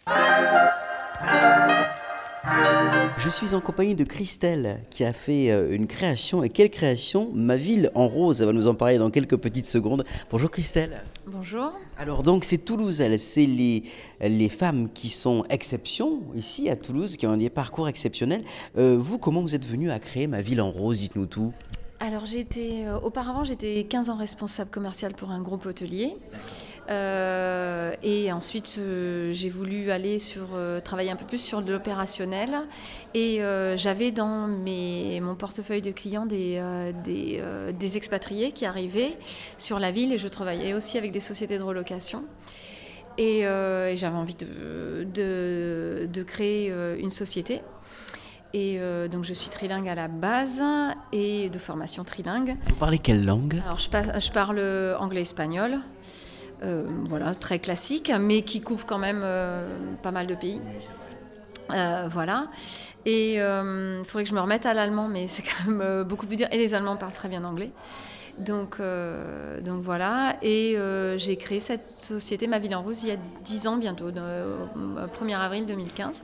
Je suis en compagnie de Christelle qui a fait une création. Et quelle création ? Ma ville en rose. Elle va nous en parler dans quelques petites secondes. Bonjour Christelle. Bonjour. Alors donc c'est Toulouse, elle, c'est les, les femmes qui sont exception ici à Toulouse, qui ont des parcours exceptionnels. Euh, vous, comment vous êtes venue à créer Ma ville en rose ? Dites-nous tout. Alors j'étais, euh, auparavant j'étais quinze ans responsable commercial pour un groupe hôtelier. Euh, et ensuite euh, j'ai voulu aller sur, euh, travailler un peu plus sur de l'opérationnel, et euh, j'avais dans mes, mon portefeuille de clients des, euh, des, euh, des expatriés qui arrivaient sur la ville, et je travaillais aussi avec des sociétés de relocation. Et, euh, et j'avais envie de, de, de créer euh, une société. Et euh, donc je suis trilingue à la base et de formation trilingue. Vous parlez quelle langue ? Alors je, passe, je parle anglais-espagnol, euh, voilà, très classique, mais qui couvre quand même euh, pas mal de pays. Euh, voilà. Et il euh, faudrait que je me remette à l'allemand, mais c'est quand même euh, beaucoup plus dur. Et les Allemands parlent très bien anglais. Donc, euh, donc voilà. Et euh, j'ai créé cette société, Ma ville en rose, il y a dix ans bientôt, euh, premier avril deux mille quinze.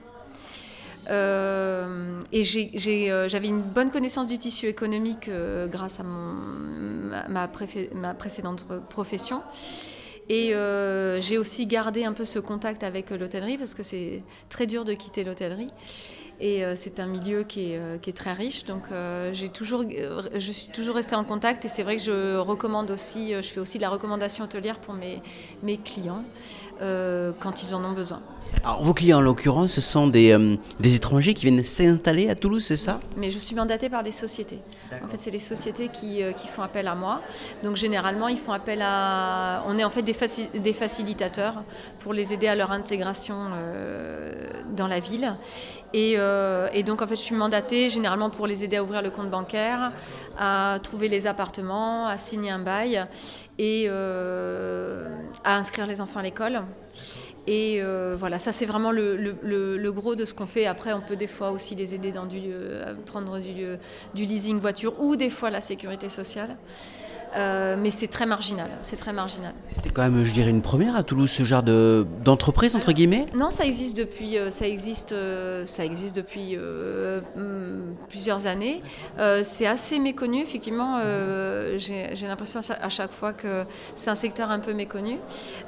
Euh, et j'ai, j'ai, euh, j'avais une bonne connaissance du tissu économique euh, grâce à mon, ma, ma, préfé, ma précédente profession. Et euh, j'ai aussi gardé un peu ce contact avec l'hôtellerie parce que c'est très dur de quitter l'hôtellerie. Et euh, c'est un milieu qui est, euh, qui est très riche. Donc euh, j'ai toujours, euh, je suis toujours restée en contact. Et c'est vrai que je recommande aussi, je fais aussi de la recommandation hôtelière pour mes, mes clients euh, quand ils en ont besoin. Alors vos clients en l'occurrence, ce sont des, euh, des étrangers qui viennent s'installer à Toulouse, c'est ça ? Mais je suis mandatée par les sociétés. D'accord. En fait, c'est les sociétés qui, euh, qui font appel à moi. Donc généralement, ils font appel à... On est en fait des, faci... des facilitateurs pour les aider à leur intégration euh, dans la ville. Et, euh, et donc en fait, je suis mandatée généralement pour les aider à ouvrir le compte bancaire, à trouver les appartements, à signer un bail et euh, à inscrire les enfants à l'école. Et euh, voilà, ça c'est vraiment le, le, le gros de ce qu'on fait. Après, on peut des fois aussi les aider dans du, à prendre du, du leasing voiture ou des fois la sécurité sociale. Euh, mais c'est très marginal, c'est très marginal. C'est quand même, je dirais, une première à Toulouse, ce genre de, d'entreprise, entre guillemets ? Non, ça existe depuis, euh, ça existe, euh, ça existe depuis euh, mm, plusieurs années. Euh, c'est assez méconnu, effectivement. Euh, j'ai, j'ai l'impression à chaque fois que c'est un secteur un peu méconnu.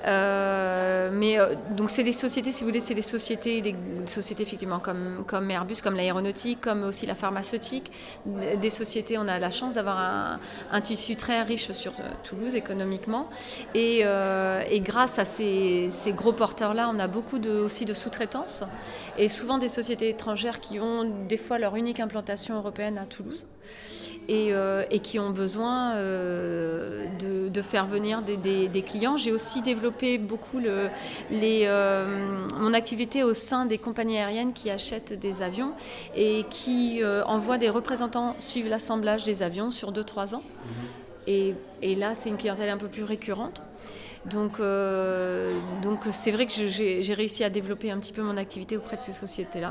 Euh, mais euh, donc c'est des sociétés, si vous voulez, c'est des sociétés, des sociétés effectivement comme, comme Airbus, comme l'aéronautique, comme aussi la pharmaceutique. Des sociétés, on a la chance d'avoir un, un tissu très riche sur Toulouse économiquement et, euh, et grâce à ces, ces gros porteurs-là, on a beaucoup de, aussi de sous-traitance et souvent des sociétés étrangères qui ont des fois leur unique implantation européenne à Toulouse et, euh, et qui ont besoin euh, de, de faire venir des, des, des clients. J'ai aussi développé beaucoup le, les, euh, mon activité au sein des compagnies aériennes qui achètent des avions et qui euh, envoient des représentants suivre l'assemblage des avions sur deux trois ans. Et, et là, c'est une clientèle un peu plus récurrente. Donc, euh, donc c'est vrai que je, j'ai, j'ai réussi à développer un petit peu mon activité auprès de ces sociétés-là.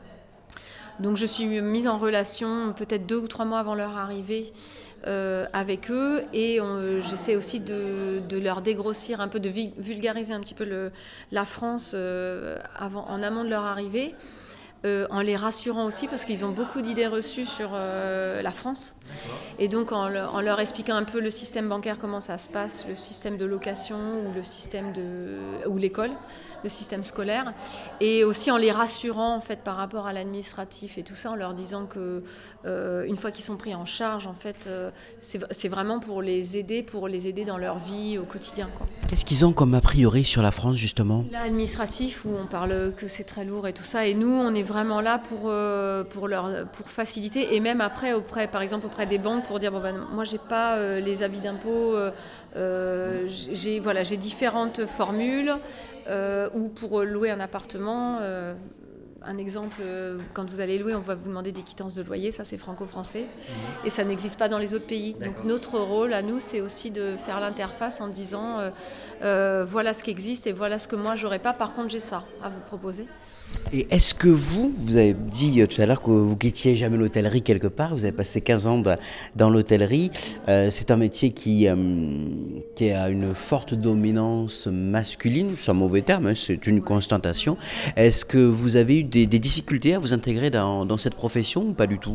Donc je suis mise en relation peut-être deux ou trois mois avant leur arrivée euh, avec eux et on, j'essaie aussi de, de leur dégrossir un peu, de vulgariser un petit peu le, la France euh, avant, en amont de leur arrivée. Euh, en les rassurant aussi parce qu'ils ont beaucoup d'idées reçues sur euh, la France. D'accord. Et donc en, le, en leur expliquant un peu le système bancaire, comment ça se passe, le système de location ou le système de ou l'école, le système scolaire, et aussi en les rassurant en fait par rapport à l'administratif et tout ça, en leur disant que euh, une fois qu'ils sont pris en charge, en fait, euh, c'est, c'est vraiment pour les aider, pour les aider dans leur vie au quotidien, quoi. Qu'est-ce qu'ils ont comme a priori sur la France justement ? L'administratif où on parle que c'est très lourd et tout ça, et nous on est vraiment là pour euh, pour leur pour faciliter et même après auprès par exemple auprès des banques pour dire bon ben moi j'ai pas euh, les avis d'impôt, euh, euh, j'ai voilà j'ai différentes formules. Euh, ou pour louer un appartement, euh, un exemple, euh, quand vous allez louer, on va vous demander des quittances de loyer, ça c'est franco-français, mmh. et ça n'existe pas dans les autres pays. D'accord. Donc notre rôle à nous, c'est aussi de faire l'interface en disant euh, euh, voilà ce qui existe et voilà ce que moi j'aurais pas, par contre j'ai ça à vous proposer. Et est-ce que vous, vous avez dit tout à l'heure que vous quittiez jamais l'hôtellerie quelque part, vous avez passé quinze ans dans l'hôtellerie, euh, c'est un métier qui, euh, qui a une forte dominance masculine, c'est un mauvais terme, hein, c'est une constatation. Est-ce que vous avez eu des, des difficultés à vous intégrer dans, dans cette profession ou pas du tout ?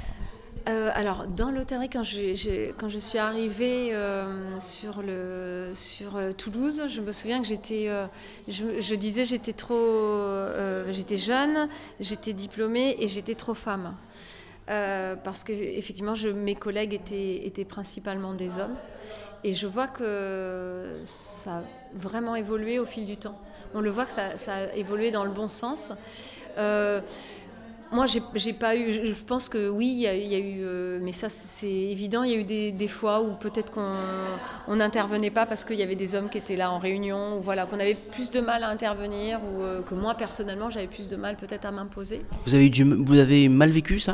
Euh, alors, dans l'hôtellerie, quand, j'ai, j'ai, quand je suis arrivée euh, sur, le, sur euh, Toulouse, je me souviens que j'étais, euh, je, je disais j'étais trop, euh, j'étais jeune, j'étais diplômée et j'étais trop femme. Euh, parce que effectivement, je, mes collègues étaient, étaient principalement des hommes. Et je vois que ça a vraiment évolué au fil du temps. On le voit que ça, ça a évolué dans le bon sens. Euh, Moi, j'ai, j'ai pas eu. Je pense que oui, il y a, il y a eu. Euh, mais ça, c'est évident. Il y a eu des, des fois où peut-être qu'on n'intervenait pas parce qu'il y avait des hommes qui étaient là en réunion, ou voilà, qu'on avait plus de mal à intervenir, ou euh, que moi personnellement, j'avais plus de mal peut-être à m'imposer. Vous avez eu du, vous avez mal vécu ça ?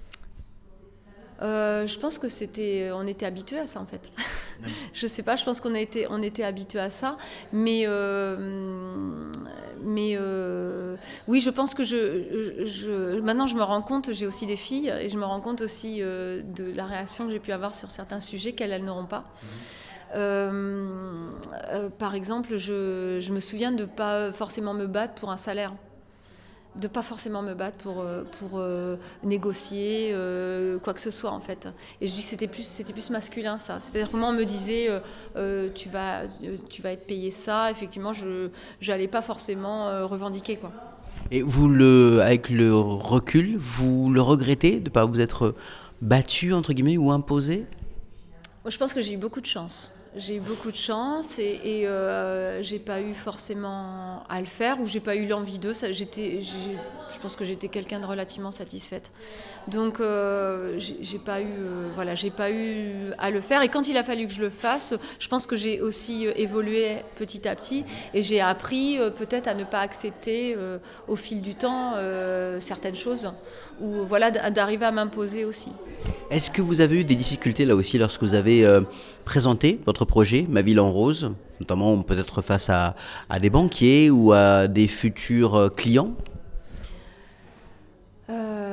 Euh, je pense que c'était, on était habitués à ça en fait. Je sais pas, je pense qu'on a été, on était habitués à ça, mais euh, mais euh, oui, je pense que je, je, maintenant je me rends compte, j'ai aussi des filles et je me rends compte aussi euh, de la réaction que j'ai pu avoir sur certains sujets qu'elles elles n'auront pas. Mmh. Euh, euh, par exemple, je, je me souviens de pas forcément me battre pour un salaire. De pas forcément me battre pour, pour euh, négocier euh, quoi que ce soit en fait. Et je dis c'était plus, c'était plus masculin ça. C'est-à-dire que moi on me disait euh, euh, tu, vas, tu vas être payé ça, effectivement je n'allais pas forcément euh, revendiquer quoi. Et vous, le, avec le recul, vous le regrettez de ne pas vous être battu entre guillemets ou imposé ? Je pense que j'ai eu beaucoup de chance. J'ai eu beaucoup de chance et, et euh, j'ai pas eu forcément à le faire ou j'ai pas eu l'envie de ça. J'étais, j'ai, je pense que j'étais quelqu'un de relativement satisfaite. Donc euh, j'ai, j'ai pas eu, euh, voilà, j'ai pas eu à le faire. Et quand il a fallu que je le fasse, je pense que j'ai aussi évolué petit à petit et j'ai appris euh, peut-être à ne pas accepter euh, au fil du temps euh, certaines choses ou voilà d'arriver à m'imposer aussi. Est-ce que vous avez eu des difficultés là aussi lorsque vous avez euh, présenté votre projet Ma Ville en Rose, notamment peut-être face à, à des banquiers ou à des futurs clients ?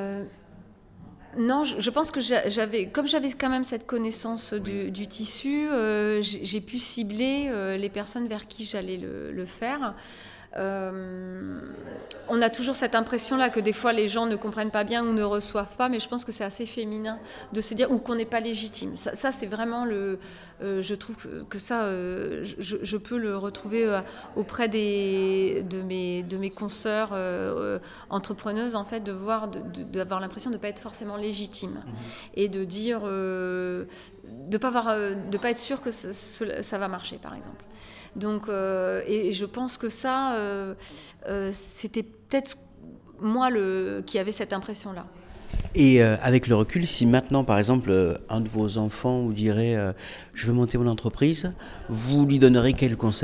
euh, Non, je, je pense que j'avais, comme j'avais quand même cette connaissance du, du tissu, euh, j'ai, j'ai pu cibler euh, les personnes vers qui j'allais le, le faire. Euh, on a toujours cette impression-là que des fois les gens ne comprennent pas bien ou ne reçoivent pas, mais je pense que c'est assez féminin de se dire ou qu'on n'est pas légitime. Ça, ça c'est vraiment le. Euh, je trouve que, que ça, euh, je, je peux le retrouver euh, auprès des, de mes de mes consoeurs euh, euh, entrepreneuses en fait, de voir, de, de, d'avoir l'impression de ne pas être forcément légitime mmh. et de dire, euh, de pas avoir, de pas être sûr que ça, ça va marcher, par exemple. Donc, euh, et je pense que ça, euh, euh, c'était peut-être moi le, qui avait cette impression-là. Et euh, avec le recul, si maintenant, par exemple, euh, un de vos enfants vous dirait euh, « je veux monter mon entreprise », vous lui donnerez quel conseil ?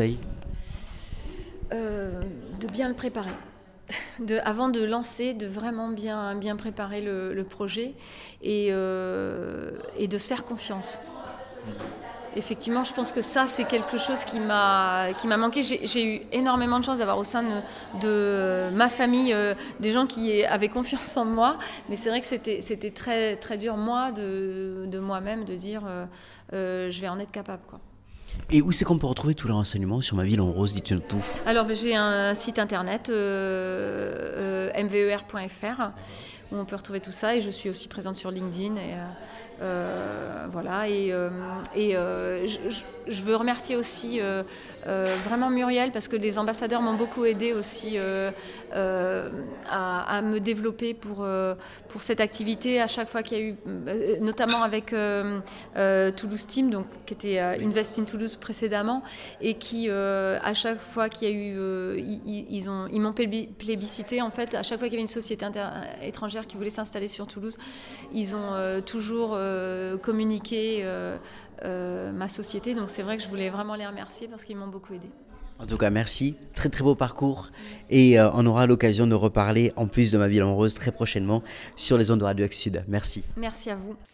euh, De bien le préparer. De, avant de lancer, de vraiment bien, bien préparer le, le projet et, euh, et de se faire confiance. Effectivement, je pense que ça, c'est quelque chose qui m'a, qui m'a manqué. J'ai, j'ai eu énormément de chance d'avoir au sein de, de ma famille euh, des gens qui avaient confiance en moi. Mais c'est vrai que c'était, c'était très, très dur, moi, de, de moi-même, de dire euh, euh, je vais en être capable, quoi. Et où c'est qu'on peut retrouver tous les renseignements sur Ma Ville en Rose, dites-nous tout. Alors, ben, j'ai un site internet, euh, euh, m v e r point f r, où on peut retrouver tout ça. Et je suis aussi présente sur LinkedIn. Et, euh, euh, voilà. Et, euh, et euh, je, je veux remercier aussi euh, euh, vraiment Muriel, parce que les ambassadeurs m'ont beaucoup aidée aussi euh, euh, à, à me développer pour, euh, pour cette activité. À chaque fois qu'il y a eu, euh, notamment avec euh, euh, Toulouse Team, donc, qui était euh, Invest in Toulouse précédemment, et qui, euh, à chaque fois qu'il y a eu, euh, ils, ils, ont, ils m'ont plébiscité, en fait, à chaque fois qu'il y avait une société inter- étrangère qui voulait s'installer sur Toulouse, ils ont euh, toujours euh, communiqué euh, euh, ma société, donc c'est vrai que je voulais vraiment les remercier parce qu'ils m'ont beaucoup aidé. En tout cas, merci. Très très beau parcours. Et euh, on aura l'occasion de reparler, en plus de Ma Ville en Rose, très prochainement sur les ondes de Radio Axe Sud. Merci. Merci à vous.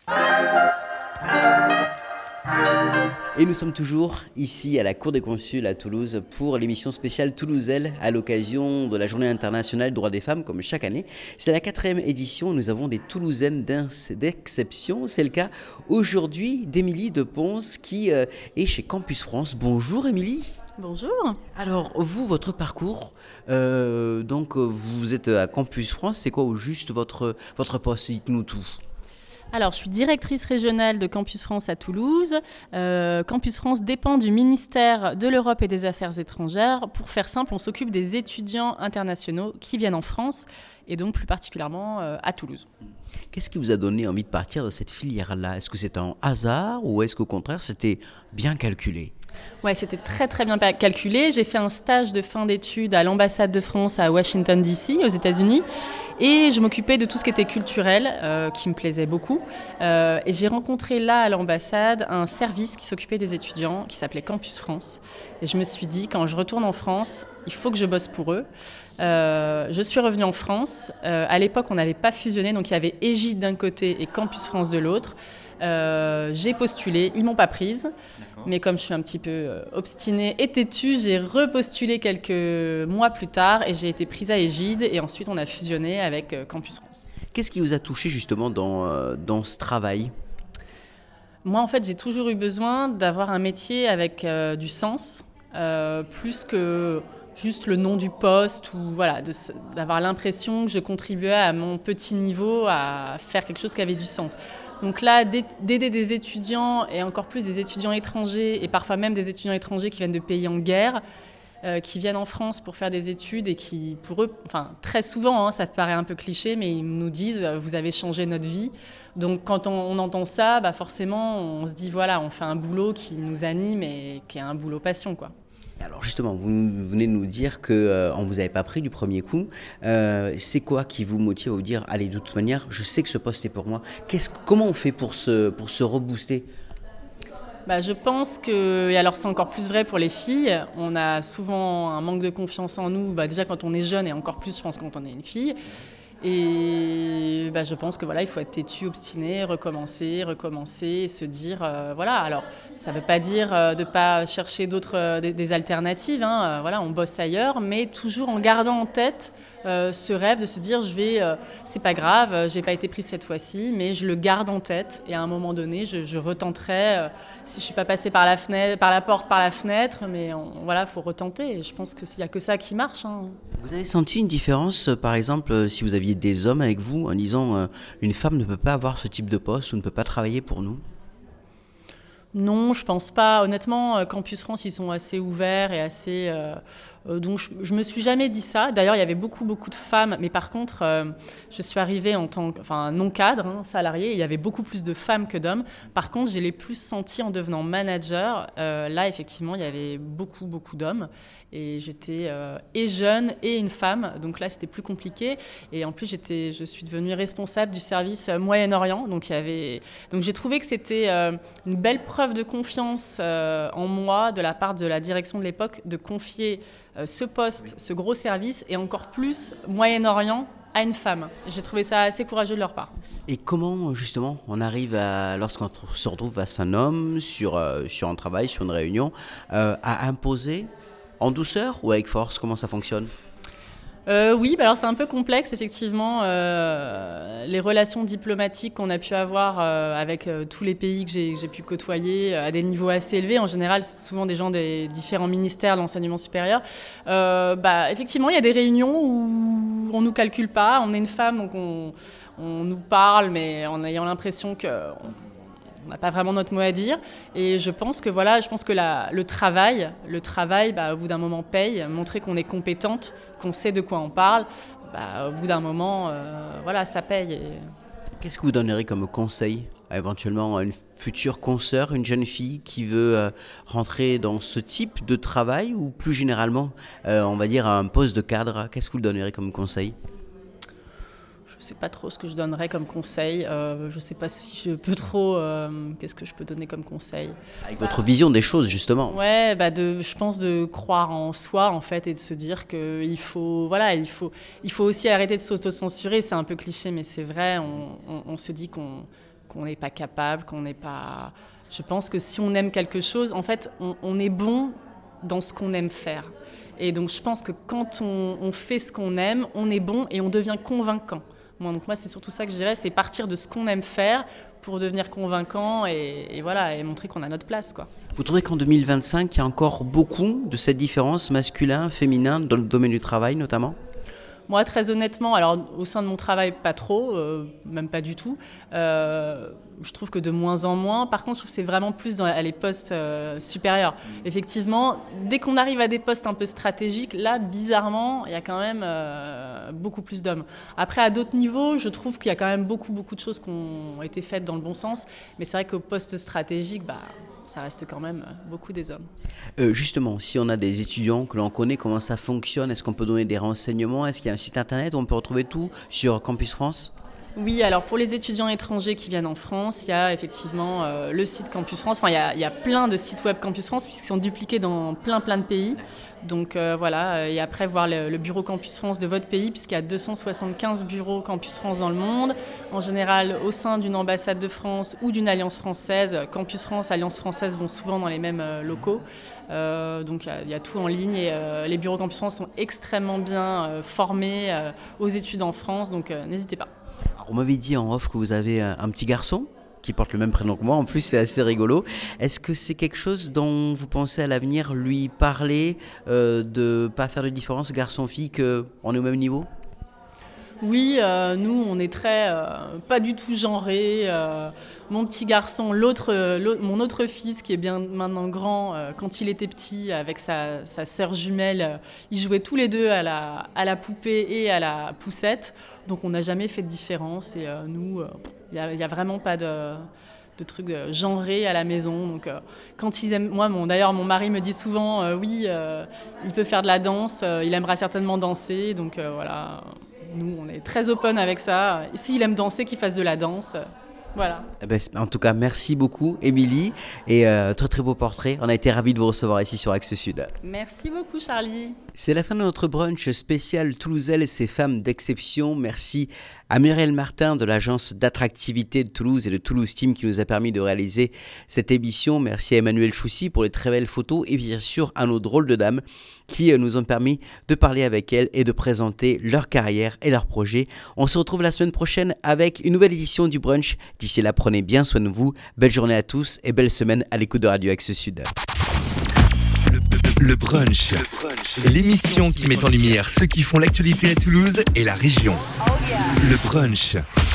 Et nous sommes toujours ici à la Cour des Consuls à Toulouse pour l'émission spéciale Toulouse-Elle à l'occasion de la Journée internationale des droits des femmes, comme chaque année. C'est la quatrième édition. Nous avons des Toulousaines d'exception. C'est le cas aujourd'hui d'Émilie de Ponce qui euh, est chez Campus France. Bonjour Émilie. Bonjour. Alors vous, votre parcours, euh, donc vous êtes à Campus France. C'est quoi au juste votre, votre poste ? Dites-nous tout. Alors, je suis directrice régionale de Campus France à Toulouse. Euh, Campus France dépend du ministère de l'Europe et des Affaires étrangères. Pour faire simple, on s'occupe des étudiants internationaux qui viennent en France et donc plus particulièrement euh, à Toulouse. Qu'est-ce qui vous a donné envie de partir de cette filière-là ? Est-ce que c'est un hasard ou est-ce qu'au contraire, c'était bien calculé ? Ouais, c'était très très bien calculé. J'ai fait un stage de fin d'études à l'ambassade de France à Washington D C, aux États-Unis, et je m'occupais de tout ce qui était culturel, euh, qui me plaisait beaucoup. Euh, et j'ai rencontré là à l'ambassade un service qui s'occupait des étudiants, qui s'appelait Campus France. Et je me suis dit, quand je retourne en France, il faut que je bosse pour eux. Euh, je suis revenue en France. Euh, à l'époque, on n'avait pas fusionné, donc il y avait Égide d'un côté et Campus France de l'autre. Euh, j'ai postulé, ils m'ont pas prise. D'accord. Mais comme je suis un petit peu euh, obstinée et têtue, j'ai repostulé quelques mois plus tard et j'ai été prise à Égide et ensuite on a fusionné avec euh, Campus France. Qu'est-ce qui vous a touché justement dans, euh, dans ce travail ? Moi en fait j'ai toujours eu besoin d'avoir un métier avec euh, du sens, euh, plus que juste le nom du poste ou voilà, de, d'avoir l'impression que je contribuais à mon petit niveau à faire quelque chose qui avait du sens. Donc là, d'aider des étudiants, et encore plus des étudiants étrangers, et parfois même des étudiants étrangers qui viennent de pays en guerre, euh, qui viennent en France pour faire des études et qui, pour eux, enfin très souvent, hein, ça paraît un peu cliché, mais ils nous disent « vous avez changé notre vie ». Donc quand on, on entend ça, bah forcément, on se dit voilà, on fait un boulot qui nous anime et qui est un boulot passion, quoi. Alors justement, vous venez de nous dire qu'on euh, ne vous avait pas pris du premier coup. Euh, c'est quoi qui vous motive à vous dire « Allez, de toute manière, je sais que ce poste est pour moi ». Qu'est-ce, comment on fait pour se, pour se rebooster ? Bah, je pense que, et alors c'est encore plus vrai pour les filles, on a souvent un manque de confiance en nous, bah, déjà quand on est jeune et encore plus je pense quand on est une fille. Et bah, je pense que voilà, il faut être têtu, obstiné, recommencer, recommencer, et se dire euh, voilà. Alors, ça ne veut pas dire euh, de ne pas chercher d'autres euh, des, des alternatives. Hein, euh, voilà, on bosse ailleurs, mais toujours en gardant en tête euh, ce rêve de se dire je vais, euh, c'est pas grave, euh, j'ai pas été prise cette fois-ci, mais je le garde en tête. Et à un moment donné, je, je retenterai. Euh, si je suis pas passée par la fenêtre, par la porte, par la fenêtre, mais on, voilà, faut retenter. Et je pense que s'il y a que ça qui marche. Hein. Vous avez senti une différence, par exemple, si vous aviez des hommes avec vous en disant euh, une femme ne peut pas avoir ce type de poste ou ne peut pas travailler pour nous? Non, je pense pas. Honnêtement, Campus France, ils sont assez ouverts et assez... Euh, euh, donc, je, je me suis jamais dit ça. D'ailleurs, il y avait beaucoup, beaucoup de femmes. Mais par contre, euh, je suis arrivée en tant que... Enfin, non-cadre, hein, salarié. Il y avait beaucoup plus de femmes que d'hommes. Par contre, je l'ai plus senti en devenant manager. Euh, là, effectivement, il y avait beaucoup, beaucoup d'hommes. Et j'étais euh, et jeune et une femme. Donc là, c'était plus compliqué. Et en plus, j'étais, je suis devenue responsable du service Moyen-Orient. Donc, il y avait... donc j'ai trouvé que c'était euh, une belle preuve de confiance euh, en moi de la part de la direction de l'époque de confier euh, ce poste, ce gros service et encore plus Moyen-Orient à une femme. J'ai trouvé ça assez courageux de leur part. Et comment justement on arrive à, lorsqu'on se retrouve face à un homme sur, euh, sur un travail, sur une réunion, euh, à imposer en douceur ou avec force? Comment ça fonctionne? Euh, oui, bah alors c'est un peu complexe, effectivement. Euh, les relations diplomatiques qu'on a pu avoir euh, avec euh, tous les pays que j'ai, que j'ai pu côtoyer euh, à des niveaux assez élevés, en général, c'est souvent des gens des différents ministères de l'enseignement supérieur. Euh, bah, effectivement, il y a des réunions où on ne nous calcule pas. On est une femme, donc on, on nous parle, mais en ayant l'impression que... On, On n'a pas vraiment notre mot à dire. Et je pense que, voilà, je pense que la, le travail, le travail bah, au bout d'un moment, paye. Montrer qu'on est compétente, qu'on sait de quoi on parle, bah, au bout d'un moment, euh, voilà, ça paye. Et... Qu'est-ce que vous donneriez comme conseil éventuellement à une future consoeur, une jeune fille qui veut euh, rentrer dans ce type de travail ou plus généralement, euh, on va dire, à un poste de cadre? Qu'est-ce que vous donneriez comme conseil? Je ne sais pas trop ce que je donnerais comme conseil. Euh, je ne sais pas si je peux trop... Euh, qu'est-ce que je peux donner comme conseil? Avec bah, votre vision des choses, justement. Ouais, bah de, je pense de croire en soi, en fait, et de se dire qu'il faut... Voilà, il faut, il faut aussi arrêter de s'auto-censurer. C'est un peu cliché, mais c'est vrai. On, on, on se dit qu'on qu'on n'est pas capable, qu'on n'est pas... Je pense que si on aime quelque chose, en fait, on, on est bon dans ce qu'on aime faire. Et donc, je pense que quand on, on fait ce qu'on aime, on est bon et on devient convaincant. Moi, donc moi, c'est surtout ça que je dirais, c'est partir de ce qu'on aime faire pour devenir convaincant et, et voilà, et montrer qu'on a notre place, quoi. Vous trouvez qu'en deux mille vingt-cinq, il y a encore beaucoup de cette différence masculin-féminin dans le domaine du travail, notamment? Moi, très honnêtement, alors au sein de mon travail, pas trop, euh, même pas du tout. Euh, je trouve que de moins en moins. Par contre, je trouve que c'est vraiment plus dans les postes euh, supérieurs. Effectivement, dès qu'on arrive à des postes un peu stratégiques, là, bizarrement, il y a quand même euh, beaucoup plus d'hommes. Après, à d'autres niveaux, je trouve qu'il y a quand même beaucoup, beaucoup de choses qui ont été faites dans le bon sens. Mais c'est vrai qu'au poste stratégique, bah, ça reste quand même beaucoup des hommes. Euh, justement, si on a des étudiants que l'on connaît, comment ça fonctionne? Est-ce qu'on peut donner des renseignements? Est-ce qu'il y a un site internet où on peut retrouver tout sur Campus France? Oui, alors pour les étudiants étrangers qui viennent en France, il y a effectivement euh, le site Campus France. Enfin, il y a, il y a plein de sites web Campus France puisqu'ils sont dupliqués dans plein plein de pays. Donc euh, voilà, et après voir le, le bureau Campus France de votre pays puisqu'il y a deux cent soixante-quinze bureaux Campus France dans le monde. En général, au sein d'une ambassade de France ou d'une alliance française, Campus France, Alliance française vont souvent dans les mêmes euh, locaux. Euh, donc il y, y a tout en ligne et euh, les bureaux Campus France sont extrêmement bien euh, formés euh, aux études en France, donc euh, n'hésitez pas. Alors, on m'avait dit en off que vous avez un, un petit garçon qui porte le même prénom que moi, en plus c'est assez rigolo. Est-ce que c'est quelque chose dont vous pensez à l'avenir lui parler, euh, de ne pas faire de différence garçon-fille, qu'on est au même niveau? Oui, euh, nous on est très, euh, pas du tout genrés. Euh, mon petit garçon, l'autre, l'autre, mon autre fils qui est bien maintenant grand, euh, quand il était petit avec sa, sa sœur jumelle, euh, ils jouaient tous les deux à la, à la poupée et à la poussette. Donc on n'a jamais fait de différence et euh, nous, il euh, n'y a, a vraiment pas de... de trucs euh, genrés à la maison. Donc, euh, quand ils aiment, moi, mon, d'ailleurs, mon mari me dit souvent, euh, oui, euh, il peut faire de la danse, euh, il aimera certainement danser. Donc euh, voilà, nous, on est très open avec ça. Et s'il aime danser, qu'il fasse de la danse, euh, Voilà. Eh ben, en tout cas, merci beaucoup, Émilie. Et euh, très très beau portrait. On a été ravis de vous recevoir ici sur Axe Sud. Merci beaucoup, Charlie. C'est la fin de notre brunch spécial Toulousaine et ses femmes d'exception. Merci à Muriel Martin de l'agence d'attractivité de Toulouse et de Toulouse Team qui nous a permis de réaliser cette émission. Merci à Emmanuel Choussy pour les très belles photos et bien sûr à nos drôles de dames qui nous ont permis de parler avec elles et de présenter leur carrière et leurs projets. On se retrouve la semaine prochaine avec une nouvelle édition du brunch. D'ici là, prenez bien soin de vous. Belle journée à tous et belle semaine à l'écoute de Radio Axe Sud. Le brunch, le brunch. L'émission qui met en lumière ceux qui font l'actualité à Toulouse et la région. Le brunch.